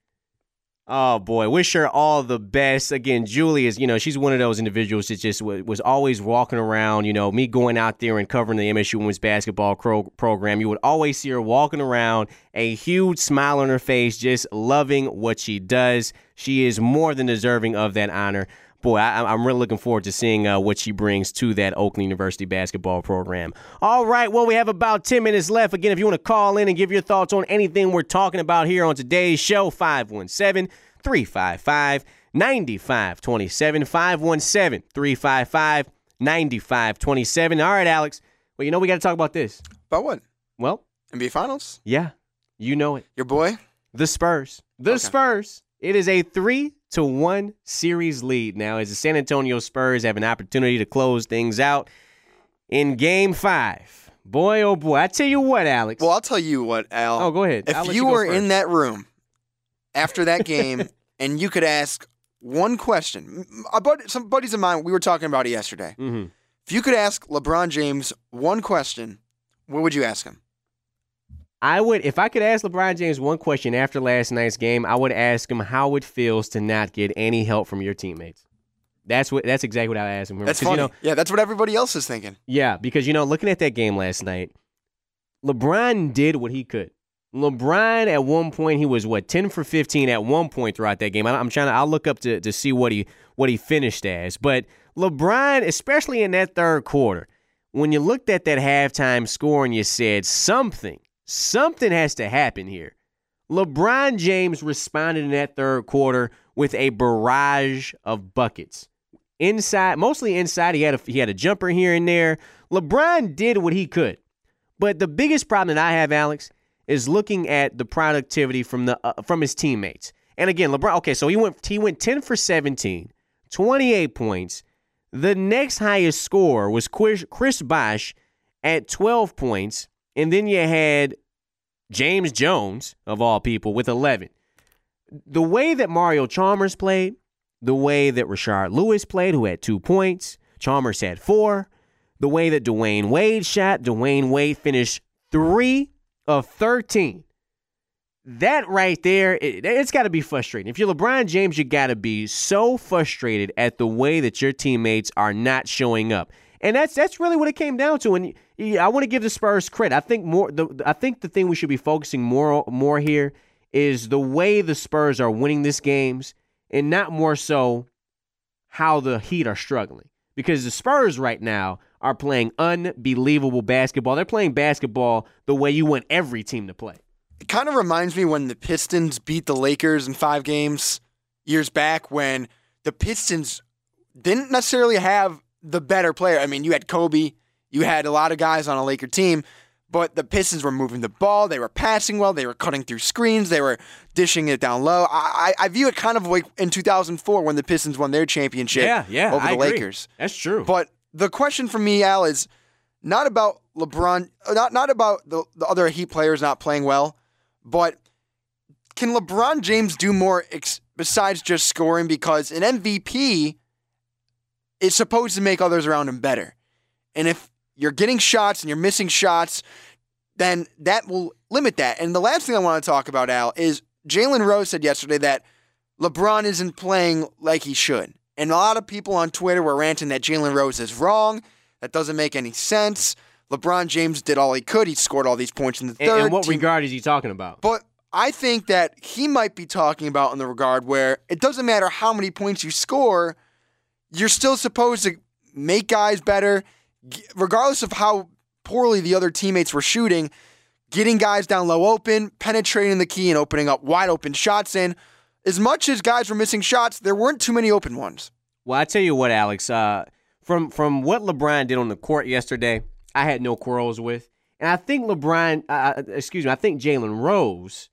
Oh, boy. Wish her all the best. Again, Julie is, you know, she's one of those individuals that just w- was always walking around, you know, me going out there and covering the M S U women's basketball cro- program. You would always see her walking around, a huge smile on her face, just loving what she does. She is more than deserving of that honor. Boy, I, I'm really looking forward to seeing uh, what she brings to that Oakland University basketball program. All right, well, we have about ten minutes left. Again, if you want to call in and give your thoughts on anything we're talking about here on today's show, five one seven, three five five, nine five two seven, five one seven, three five five, nine five two seven. All right, Alex. Well, you know we got to talk about this. About what? Well, N B A Finals? yeah, you know it. Your boy? The Spurs. The Okay. Spurs. It is a three to one series lead now as the San Antonio Spurs have an opportunity to close things out in Game Five. Boy, oh boy! I tell you what, Alex. Well, I'll tell you what, Al. oh, go ahead. If I'll let you go were first. in that room after that game and you could ask one question, a bud- some buddies of mine, we were talking about it yesterday. Mhm. If you could ask LeBron James one question, what would you ask him? I would, if I could ask LeBron James one question after last night's game, I would ask him how it feels to not get any help from your teammates. That's what. That's exactly what I would ask him. That's funny. You know, yeah, that's what everybody else is thinking. Yeah, because, you know, looking at that game last night, LeBron did what he could. LeBron, at one point, he was, what, ten for fifteen at one point throughout that game. I'm trying to, I'll look up to, to see what he what he finished as. But LeBron, especially in that third quarter, when you looked at that halftime score and you said something, something has to happen here. LeBron James responded in that third quarter with a barrage of buckets. Inside, mostly inside, he had a, he had a jumper here and there. LeBron did what he could. But the biggest problem that I have, Alex, is looking at the productivity from the uh, from his teammates. And again, LeBron, okay, so he went he went ten for seventeen, twenty-eight points. The next highest score was Chris, Chris Bosh at twelve points. And then you had James Jones, of all people, with eleven. The way that Mario Chalmers played, the way that Rashard Lewis played, who had two points, Chalmers had four, the way that Dwayne Wade shot, Dwayne Wade finished three of thirteen. That right there, it, it's got to be frustrating. If you're LeBron James, you got to be so frustrated at the way that your teammates are not showing up. And that's that's really what it came down to. And I want to give the Spurs credit. I think more. The, I think the thing we should be focusing more more here is the way the Spurs are winning these games, and not more so how the Heat are struggling. Because the Spurs right now are playing unbelievable basketball. They're playing basketball the way you want every team to play. It kind of reminds me when the Pistons beat the Lakers in five games years back, when the Pistons didn't necessarily have the better player. I mean, you had Kobe, you had a lot of guys on a Laker team, but the Pistons were moving the ball, they were passing well, they were cutting through screens, they were dishing it down low. I, I, I view it kind of like in two thousand four when the Pistons won their championship yeah, yeah, over I the agree. Lakers. That's true. But the question for me, Al, is not about LeBron, not not about the, the other Heat players not playing well, but can LeBron James do more ex- besides just scoring? Because an M V P is supposed to make others around him better. And if you're getting shots and you're missing shots, then that will limit that. And the last thing I want to talk about, Al, is Jalen Rose said yesterday that LeBron isn't playing like he should. And a lot of people on Twitter were ranting that Jalen Rose is wrong. That doesn't make any sense. LeBron James did all he could. He scored all these points in the third. And, and what team. regard is he talking about? But I think that he might be talking about in the regard where it doesn't matter how many points you score, you're still supposed to make guys better, regardless of how poorly the other teammates were shooting, getting guys down low open, penetrating the key and opening up wide open shots in. As much as guys were missing shots, there weren't too many open ones. Well, I tell you what, Alex, uh, from from what LeBron did on the court yesterday, I had no quarrels with. And I think LeBron, uh, excuse me, I think Jalen Rose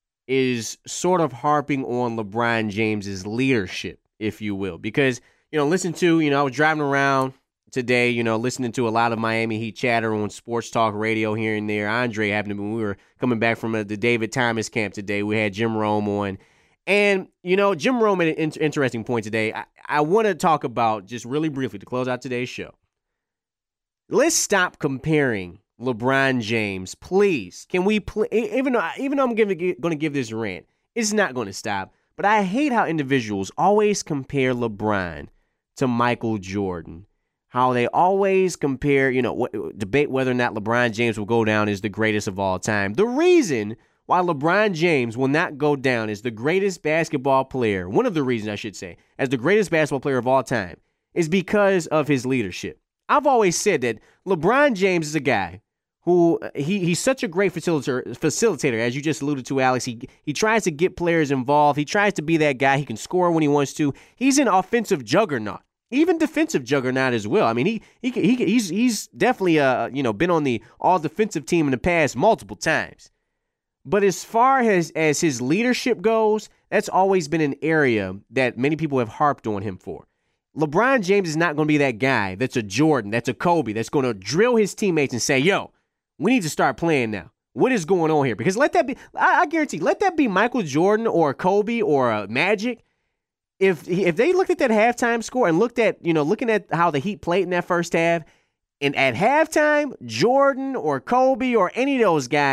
is sort of harping on LeBron James's leadership, if you will. Because, you know, listen to, you know, I was driving around today, you know, listening to a lot of Miami Heat chatter on sports talk radio here and there. Andre happened to, when we were coming back from uh, the David Thomas camp today, we had Jim Rome on. And, you know, Jim Rome made an in- interesting point today. I, I want to talk about, just really briefly, to close out today's show. Let's stop comparing LeBron James, please. Can we, pl- even though, even though I'm going to give this rant, it's not going to stop. But I hate how individuals always compare LeBron to Michael Jordan. How they always compare, you know, what, debate whether or not LeBron James will go down as the greatest of all time. The reason why LeBron James will not go down as the greatest basketball player, one of the reasons I should say, as the greatest basketball player of all time, is because of his leadership. I've always said that LeBron James is a guy who, he he's such a great facilitator, facilitator, as you just alluded to, Alex. He he tries to get players involved. He tries to be that guy. He can score when he wants to. He's an offensive juggernaut, even defensive juggernaut as well. I mean, he he, he he's he's definitely uh you know been on the all defensive team in the past multiple times. But as far as, as his leadership goes, that's always been an area that many people have harped on him for. LeBron James is not going to be that guy that's a Jordan, that's a Kobe, that's going to drill his teammates and say, yo, we need to start playing now. What is going on here? Because let that be, I, I guarantee, let that be Michael Jordan or Kobe or uh, Magic. If if they looked at that halftime score and looked at, you know, looking at how the Heat played in that first half, and at halftime, Jordan or Kobe or any of those guys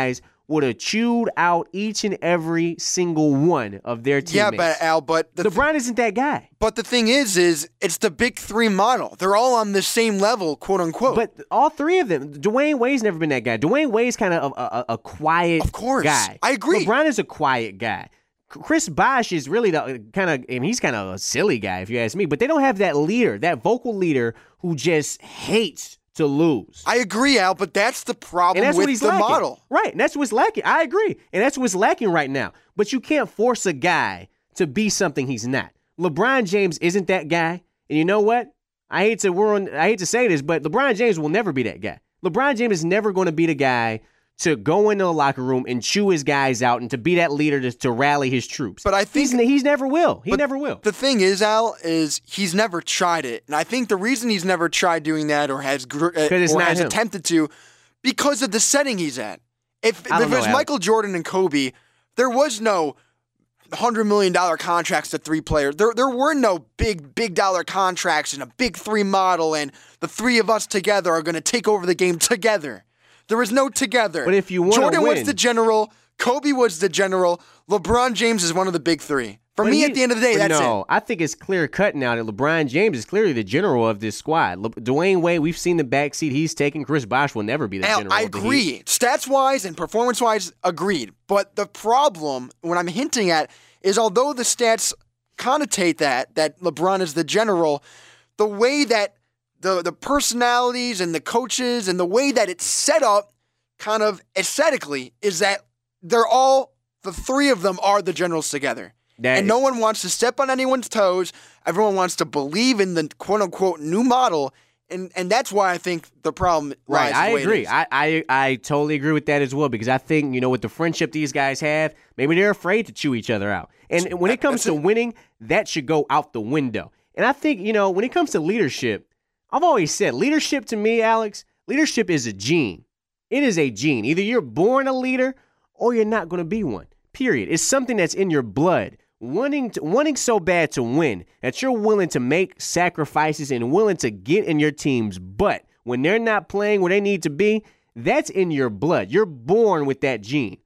would have chewed out each and every single one of their teammates. Yeah, but Al, but the LeBron th- isn't that guy. But the thing is, is it's the big three model. They're all on the same level, quote unquote. But all three of them, Dwayne Wade's never been that guy. Dwayne Wade's kind of a, a, a quiet Of course. guy. I agree. LeBron is a quiet guy. Chris Bosh is really the kind of, I mean, he's kind of a silly guy if you ask me, but they don't have that leader, that vocal leader who just hates to lose. I agree, Al, but that's the problem And that's with what he's the lacking. model. Right, and that's what's lacking. I agree. And that's what's lacking right now. But you can't force a guy to be something he's not. LeBron James isn't that guy. And you know what? I hate to we're on, I hate to say this, but LeBron James will never be that guy. LeBron James is never going to be the guy to go into a locker room and chew his guys out and to be that leader to, to rally his troops. But I think he's, he's never will. He but never will. The thing is, Al, is he's never tried it, and I think the reason he's never tried doing that or has gr- uh, it's or not has him. attempted to, because of the setting he's at. If, if I it don't know, was Al. Michael Jordan and Kobe, there was no hundred million dollar contracts to three players. There there were no big big dollar contracts and a big three model, and the three of us together are going to take over the game together. There was no together. But if you wanna Jordan win- was the general, Kobe was the general, LeBron James is one of the big three. For But me, he- at the end of the day, but that's no, it. I think it's clear cut now that LeBron James is clearly the general of this squad. Le- Dwayne Wade, we've seen the backseat he's taken. Chris Bosh will never be the Al, general. I of the Heat. agree. Stats wise and performance wise, agreed. But the problem, what I'm hinting at, is although the stats connotate that, that LeBron is the general, the way that the, the personalities and the coaches and the way that it's set up kind of aesthetically is that they're all, the three of them are the generals together. That- and no one wants to step on anyone's toes. Everyone wants to believe in the quote-unquote new model. And and that's why I think the problem Right, lies I the way it agree. is. I, I I totally agree with that as well because I think, you know, with the friendship these guys have, maybe they're afraid to chew each other out. And when it comes to winning, that should go out the window. And I think, you know, when it comes to leadership, I've always said leadership to me, Alex, leadership is a gene. It is a gene. Either you're born a leader or you're not going to be one. Period. It's something that's in your blood. Wanting to, wanting so bad to win that you're willing to make sacrifices and willing to get in your team's butt when they're not playing where they need to be, that's in your blood. You're born with that gene.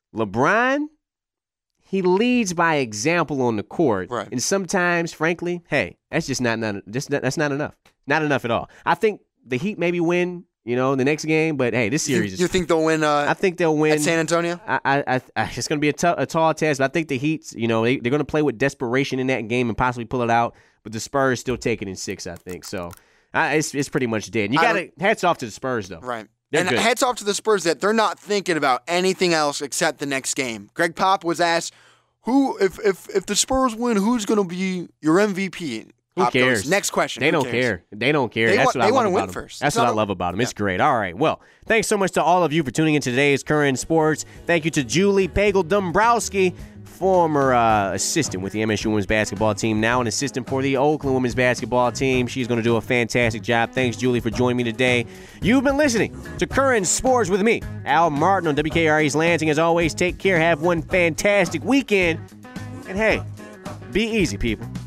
LeBron, he leads by example on the court. Right. And sometimes, frankly, hey, that's just not, not just that's not enough. Not enough at all. I think the Heat maybe win, you know, the next game, but hey, this You series think, you is think they'll win uh, I think they'll win at San Antonio? I, I, I, it's going to be a, t- a tall test, but I think the Heat, you know, they, they're going to play with desperation in that game and possibly pull it out. But the Spurs still take it in six, I think. So I, it's it's pretty much dead. And you I got to hats off to the Spurs, though. Right. They're and good. hats off to the Spurs that they're not thinking about anything else except the next game. Greg Pop was asked, "Who, if if if the Spurs win, who's going to be your M V P?" Who Pop cares? goes, next question. They Who don't cares? care. They don't care. They That's want- what they I wanna love win about them. first. That's It's what not I a- love about them. It's great. All right. Well, thanks so much to all of you for tuning in to today's Current Sports. Thank you to Julie Pagel-Dombrowski, former uh, assistant with the M S U women's basketball team, now an assistant for the Oakland women's basketball team. She's going to do a fantastic job. Thanks, Julie, for joining me today. You've been listening to Current Sports with me, Al Martin on W K R E's Lansing. As always, take care. Have one fantastic weekend. And hey, be easy, people.